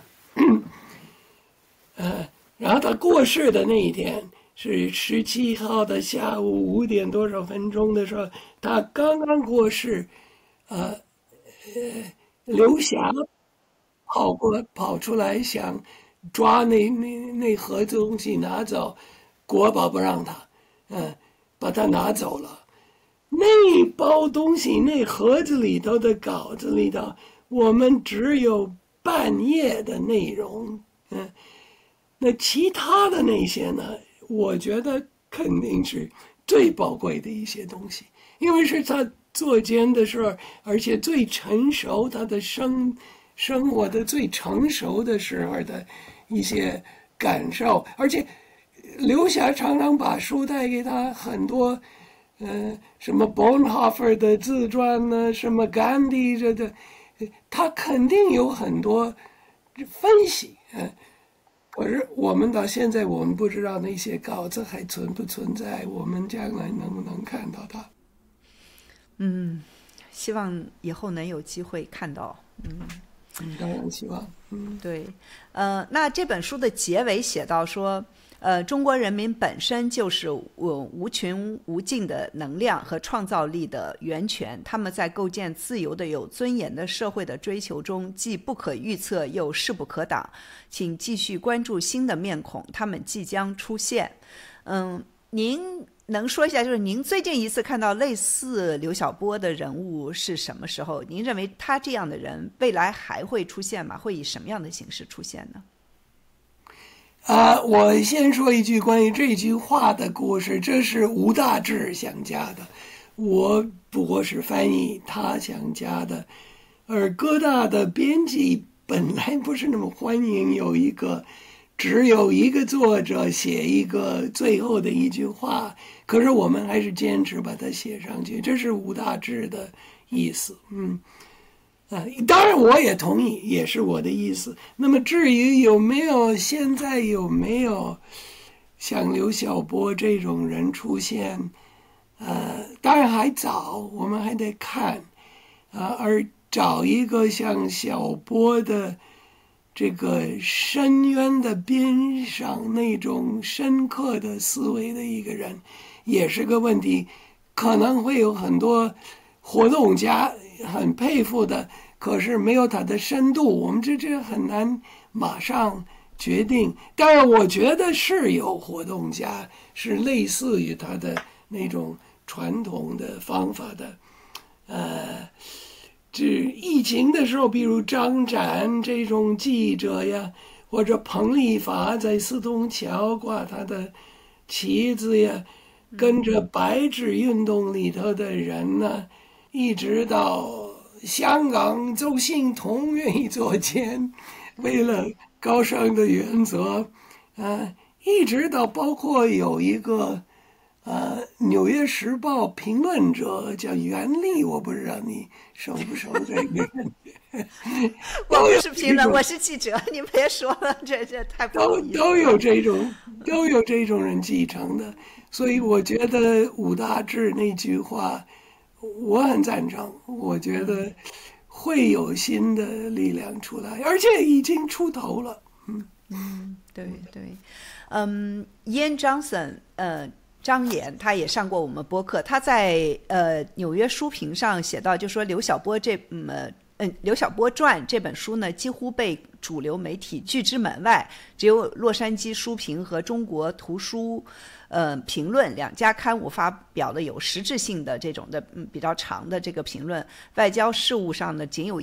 呃，然后他过世的那一天是十七号的下午五点多少分钟的时候，他刚刚过世，呃，呃，刘霞跑过跑出来想抓那那那盒子东西拿走，国宝不让他，嗯、呃，把它拿走了。那包东西那盒子里头的稿子里头，我们只有半页的内容，嗯、呃。那其他的那些呢，我觉得肯定是最宝贵的一些东西，因为是他做监的时候，而且最成熟，他的生生活的最成熟的时候的一些感受，而且刘霞常常把书带给他很多，呃，什么 Bonhoeffer 的自传呢，什么甘地这的，他肯定有很多分析，嗯、呃。可是我们到现在，我们不知道那些稿子还存不存在，我们将来能不能看到它？ 嗯，希望以后能有机会看到。嗯， 当然希望。嗯， 对，呃，那这本书的结尾写到说，呃，中国人民本身就是无无穷无尽的能量和创造力的源泉，他们在构建自由的有尊严的社会的追求中，既不可预测又势不可挡。请继续关注新的面孔，他们即将出现。嗯，您能说一下，就是您最近一次看到类似刘晓波的人物是什么时候？您认为他这样的人未来还会出现吗？会以什么样的形式出现呢？ 啊，我先说一句关于这句话的故事，这是吴大志想加的，我不过是翻译他想加的，而哥大的编辑本来不是那么欢迎有一个只有一个作者写一个最后的一句话，可是我们还是坚持把它写上去，这是吴大志的意思。嗯，啊，当然我也同意，也是我的意思。那么至于有没有现在有没有像刘晓波这种人出现，呃，当然还早，我们还得看啊，而找一个像小波的这个深渊的边上那种深刻的思维的一个人，也是个问题。可能会有很多活动家很佩服的，可是没有他的深度，我们这这很难马上决定。当然我觉得是有活动家是类似于他的那种传统的方法的，呃这疫情的时候，比如张展这种记者呀，或者彭丽华在四通桥挂他的旗子呀，跟着白纸运动里头的人呢，一直到香港邹幸同愿意做监，为了高尚的原则，啊，一直到包括有一个呃，《纽约时报》评论者叫袁立，我不知道你熟不熟这个人。 我不是评论，我是记者，你别说了，这这太不好意思了。 都都有这种，都有这种人继承的，所以我觉得武大志那句话，我很赞成。我觉得会有新的力量出来，而且已经出头了。嗯嗯，对对，嗯 ，Ian Johnson， 呃。张岩他也上过我们播客，他在呃纽约书评上写到，就说刘晓波这嗯嗯《刘晓波传》这本书呢，几乎被主流媒体拒之门外，只有洛杉矶书评和中国图书呃评论两家刊物发表的有实质性的这种的嗯比较长的这个评论，外交事务上呢仅有一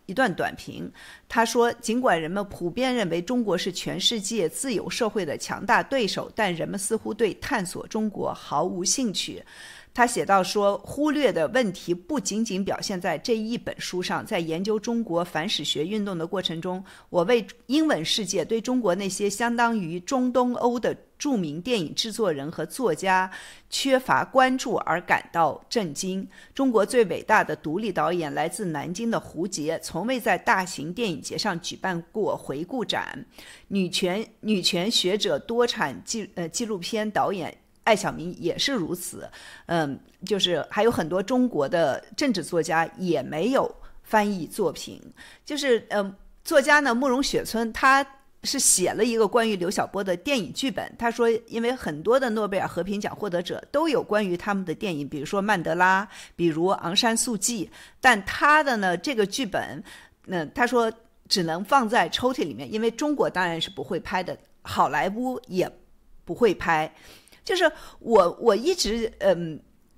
一段短评。他说，尽管人们普遍认为中国是全世界自由社会的强大对手，但人们似乎对探索中国毫无兴趣。他写到说，忽略的问题不仅仅表现在这一本书上，在研究中国反史学运动的过程中，我为英文世界对中国那些相当于中东欧的著名电影制作人和作家缺乏关注而感到震惊。中国最伟大的独立导演来自南京的胡杰，从未在大型电影节上举办过回顾展。女权女权学者、多产纪呃纪录片导演艾晓明也是如此，嗯，就是还有很多中国的政治作家也没有翻译作品。就是嗯，作家呢慕容雪村他是写了一个关于刘晓波的电影剧本。他说，因为很多的诺贝尔和平奖获得者都有关于他们的电影，比如说曼德拉，比如昂山素季，但他的呢这个剧本，嗯，他说只能放在抽屉里面，因为中国当然是不会拍的，好莱坞也不会拍。就是我我一直嗯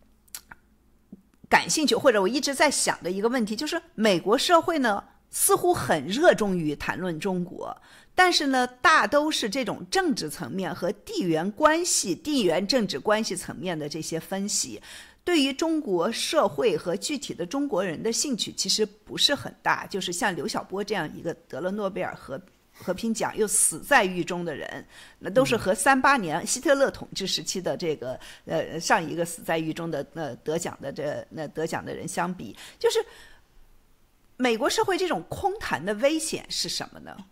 感兴趣，或者我一直在想的一个问题，就是美国社会呢似乎很热衷于谈论中国，但是呢大都是这种政治层面和地缘关系、地缘政治关系层面的这些分析，对于中国社会和具体的中国人的兴趣其实不是很大。就是像刘晓波这样一个得了诺贝尔和和平奖又死在狱中的人，那都是和三八年希特勒统治时期的这个呃上一个死在狱中的呃得奖的这那得奖的人相比，就是美国社会这种空谈的危险是什么呢？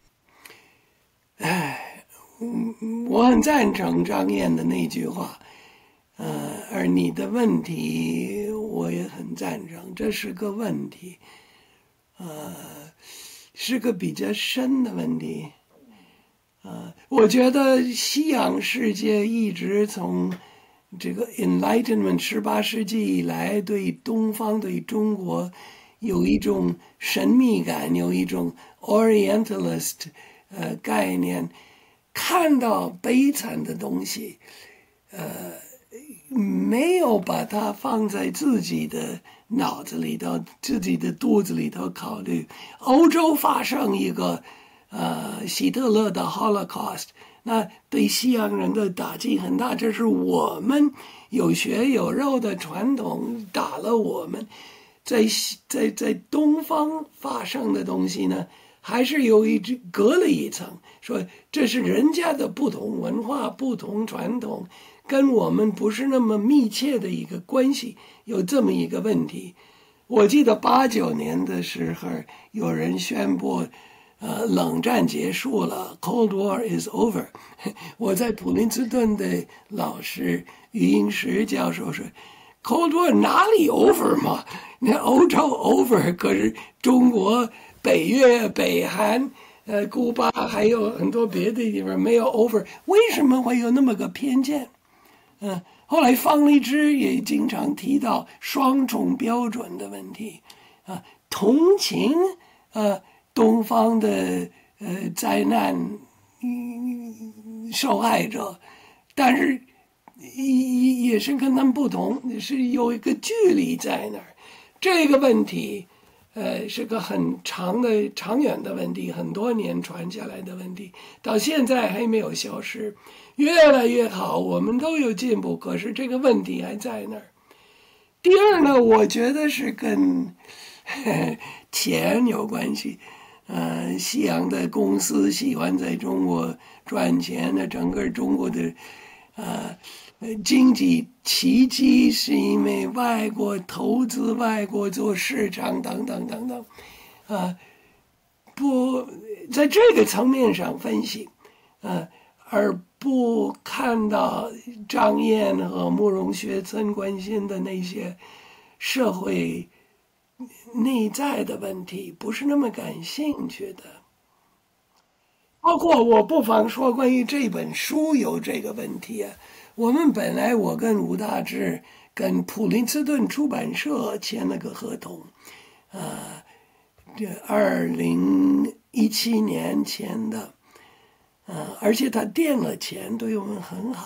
哎，我很赞成张燕的那句话，呃，而你的问题我也很赞成，这是个问题，呃。是个比较深的问题，呃，我觉得西洋世界一直从这个 Enlightenment 十八世纪以来，对东方、对中国有一种神秘感，有一种 Orientalist 呃概念，看到悲惨的东西，呃，没有把它放在自己的脑子里头，自己的肚子里头考虑。欧洲发生一个呃希特勒的 Holocaust， 那对西洋人的打击很大，这是我们有血有肉的传统打了我们。在在在东方发生的东西呢，还是有一隔了一层，说这是人家的不同文化、不同传统，跟我们不是那么密切的一个关系，有这么一个问题。我记得八九年的时候，有人宣布，呃，冷战结束了 ，Cold War is over。我在普林斯顿的老师余英时教授说 ，Cold War 哪里 over 嘛？那欧洲 over， 可是中国、北越、北韩、呃，古巴还有很多别的地方没有 over， 为什么会有那么个偏见？嗯，后来方励之也经常提到双重标准的问题，啊，同情呃东方的呃灾难、嗯、受害者，但是也也是跟他们不同，是有一个距离在那儿。这个问题，呃，是个很长的、长远的问题，很多年传下来的问题，到现在还没有消失。越来越好，我们都有进步，可是这个问题还在那儿。第二呢，我觉得是跟呵呵钱有关系。呃，西洋的公司喜欢在中国赚钱的，整个中国的呃经济奇迹是因为外国投资、外国做市场等等等等。啊、呃，不在这个层面上分析，呃，而不看到张燕和慕容雪村关心的那些社会内在的问题，不是那么感兴趣的。包括我不妨说，关于这本书有这个问题啊。我们本来我跟吴大志跟普林斯顿出版社签了个合同，呃，这二零一七年签的。呃，而且他垫了钱，对我们很好。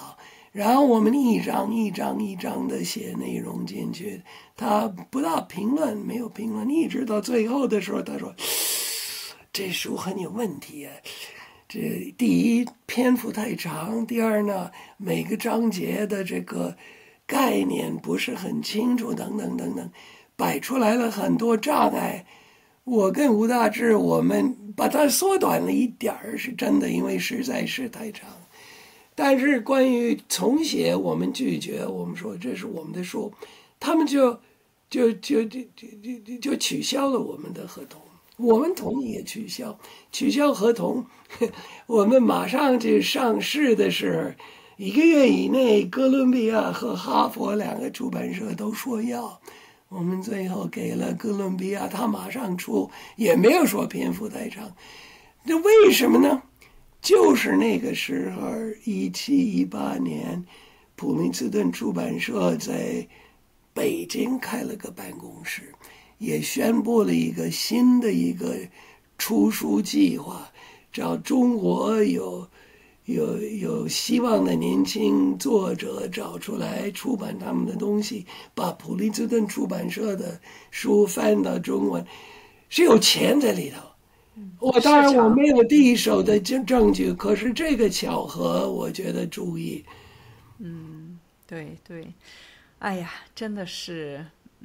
然后我们一张一张一张的写内容进去，他不大评论，没有评论，一直到最后的时候，他说这书很有问题啊。这第一篇幅太长，第二呢每个章节的这个概念不是很清楚，等等等等，摆出来了很多障碍。我跟吴大志我们把它缩短了一点儿，是真的，因为实在是太长。但是关于重写，我们拒绝，我们说这是我们的书，他们就就就就就就就取消了我们的合同。我们同意也取消，取消合同，我们马上就上市的时候，一个月以内，哥伦比亚和哈佛两个出版社都说要，我们最后给了哥伦比亚，他马上出，也没有说篇幅太长。那为什么呢？就是那个时候，一七一八年，普林斯顿出版社在北京开了个办公室。也宣布了一个新的一个出书计划，找中国有有有希望的年轻作者找出来出版他们的东西，把普林斯顿出版社的书翻到中文，是有钱在里头。我当然我没有第一手的证据，可是这个巧合我觉得注意。 嗯，对对，哎呀，真的是。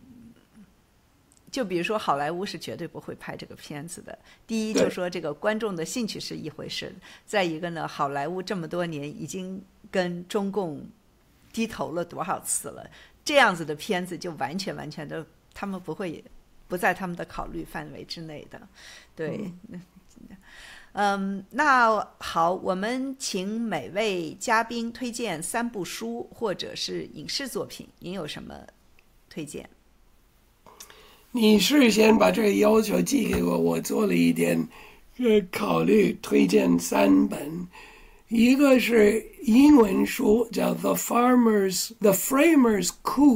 就比如说好莱坞是绝对不会拍这个片子的。第一，就说这个观众的兴趣是一回事；再一个呢，好莱坞这么多年已经跟中共低头了多少次了，这样子的片子就完全完全的，他们不会不在他们的考虑范围之内的。对，嗯，嗯，那好，我们请每位嘉宾推荐三部书或者是影视作品，您有什么推荐？ 你事先把这个要求寄给我，我做了一点呃考虑，推荐三本，一个是英文书，叫《The Farmers The Framers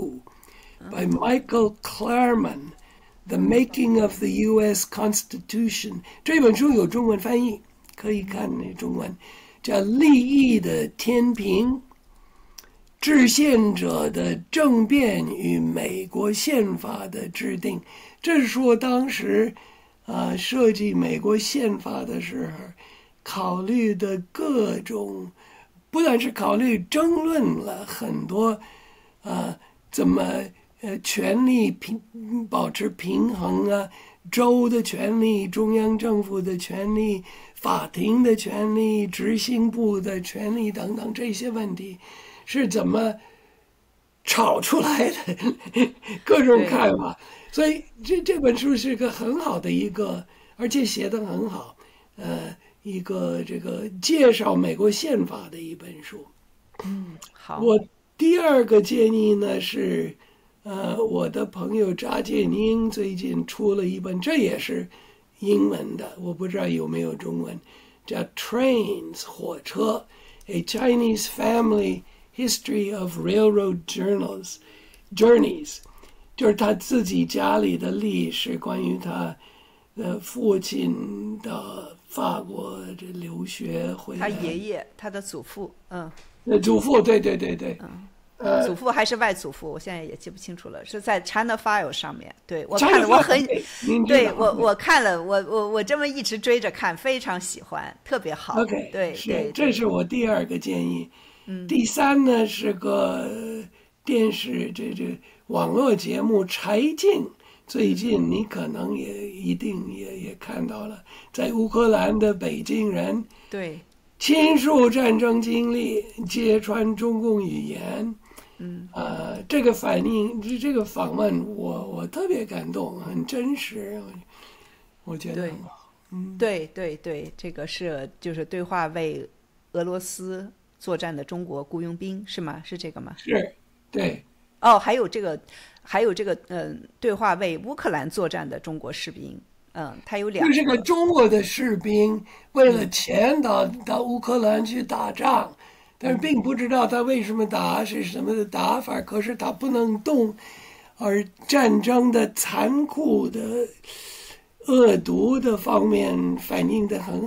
Coup》by Michael Clarman，《The Making of the U S Constitution》。这本书有中文翻译，可以看那中文，叫《利益的天平》。制宪者的政变与美国宪法的制定，这是说当时啊、呃、设计美国宪法的时候考虑的各种，不但是考虑争论了很多啊、呃、怎么呃权力平保持平衡啊，州的权力、中央政府的权力、法庭的权力、执行部的权力等等这些问题。是怎么炒出来的各种看法，所以这这本书是个很好的一个，而且写得很好，呃，一个这个介绍美国宪法的一本书。 嗯，好。 我第二个建议呢是，呃，我的朋友查建英最近出了一本，这也是英文的，我不知道有没有中文，叫《Trains》火车 ，A Chinese Family。History of Railroad Journals, Journeys， 就是他自己家里的历史，关于他的父亲到法国这留学回来， 他爷爷，他的祖父，嗯， 祖父，对对对对， 嗯， 呃， 祖父还是外祖父，我现在也记不清楚了，是在 China File 上面，对我看了，我很，对我我看了，我我我这么一直追着看，非常喜欢，特别好。 OK， 对， 是对， 这是我第二个建议。嗯，第三呢是个电视这这网络节目《柴静》，最近你可能也一定也也看到了，在乌克兰的北京人， 对， 亲述战争经历，揭穿中共语言。 嗯， 呃，这个反应，这这个访问我，我特别感动，很真实，我觉得很好。嗯， 对对对，这个是就是对话为俄罗斯作战的中国雇佣兵是吗？是这个吗？ 是，对。 哦，还有这个，还有这个，嗯、呃，对话为乌克兰作战的中国士兵，嗯，他有两个。 就是个中国的士兵为了钱到、嗯、到乌克兰去打仗，但是并不知道他为什么打，是什么的打法，可是他不能动，而战争的残酷的、恶毒的方面反映得很好。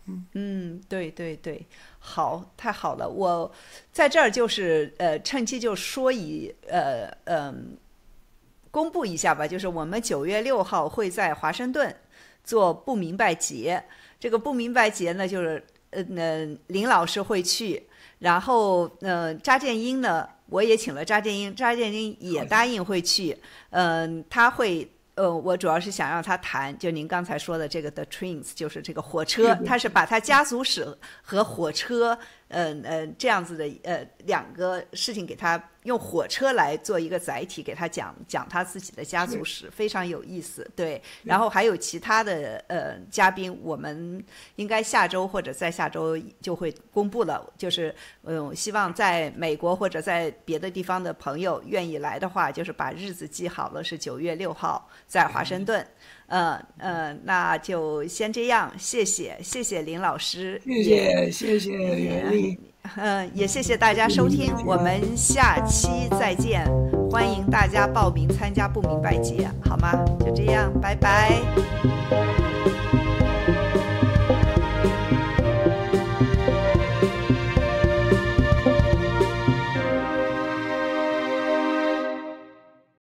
嗯，对对对，好，太好了。我在这儿就是呃，趁机就说一呃嗯、呃，公布一下吧，就是我们九月六号会在华盛顿做不明白节。这个不明白节呢，就是呃呃林老师会去，然后呃查建英呢，我也请了查建英，查建英也答应会去，嗯、呃，他会。呃，我主要是想让他谈，就您刚才说的这个 The Trains， 就是这个火车，他是把他家族史和火车，呃呃这样子的呃两个事情给他用火车来做一个载体，给他讲讲他自己的家族史，非常有意思。对，然后还有其他的呃嘉宾，我们应该下周或者在下周就会公布了，就是嗯、呃，希望在美国或者在别的地方的朋友愿意来的话，就是把日子记好了，是九月六号。在华盛顿，呃呃，那就先这样，谢谢谢谢林老师， 谢谢谢谢袁丽， 嗯、呃，也谢谢大家收听，我们下期再见，欢迎大家报名参加不明白节，好吗？就这样，拜拜。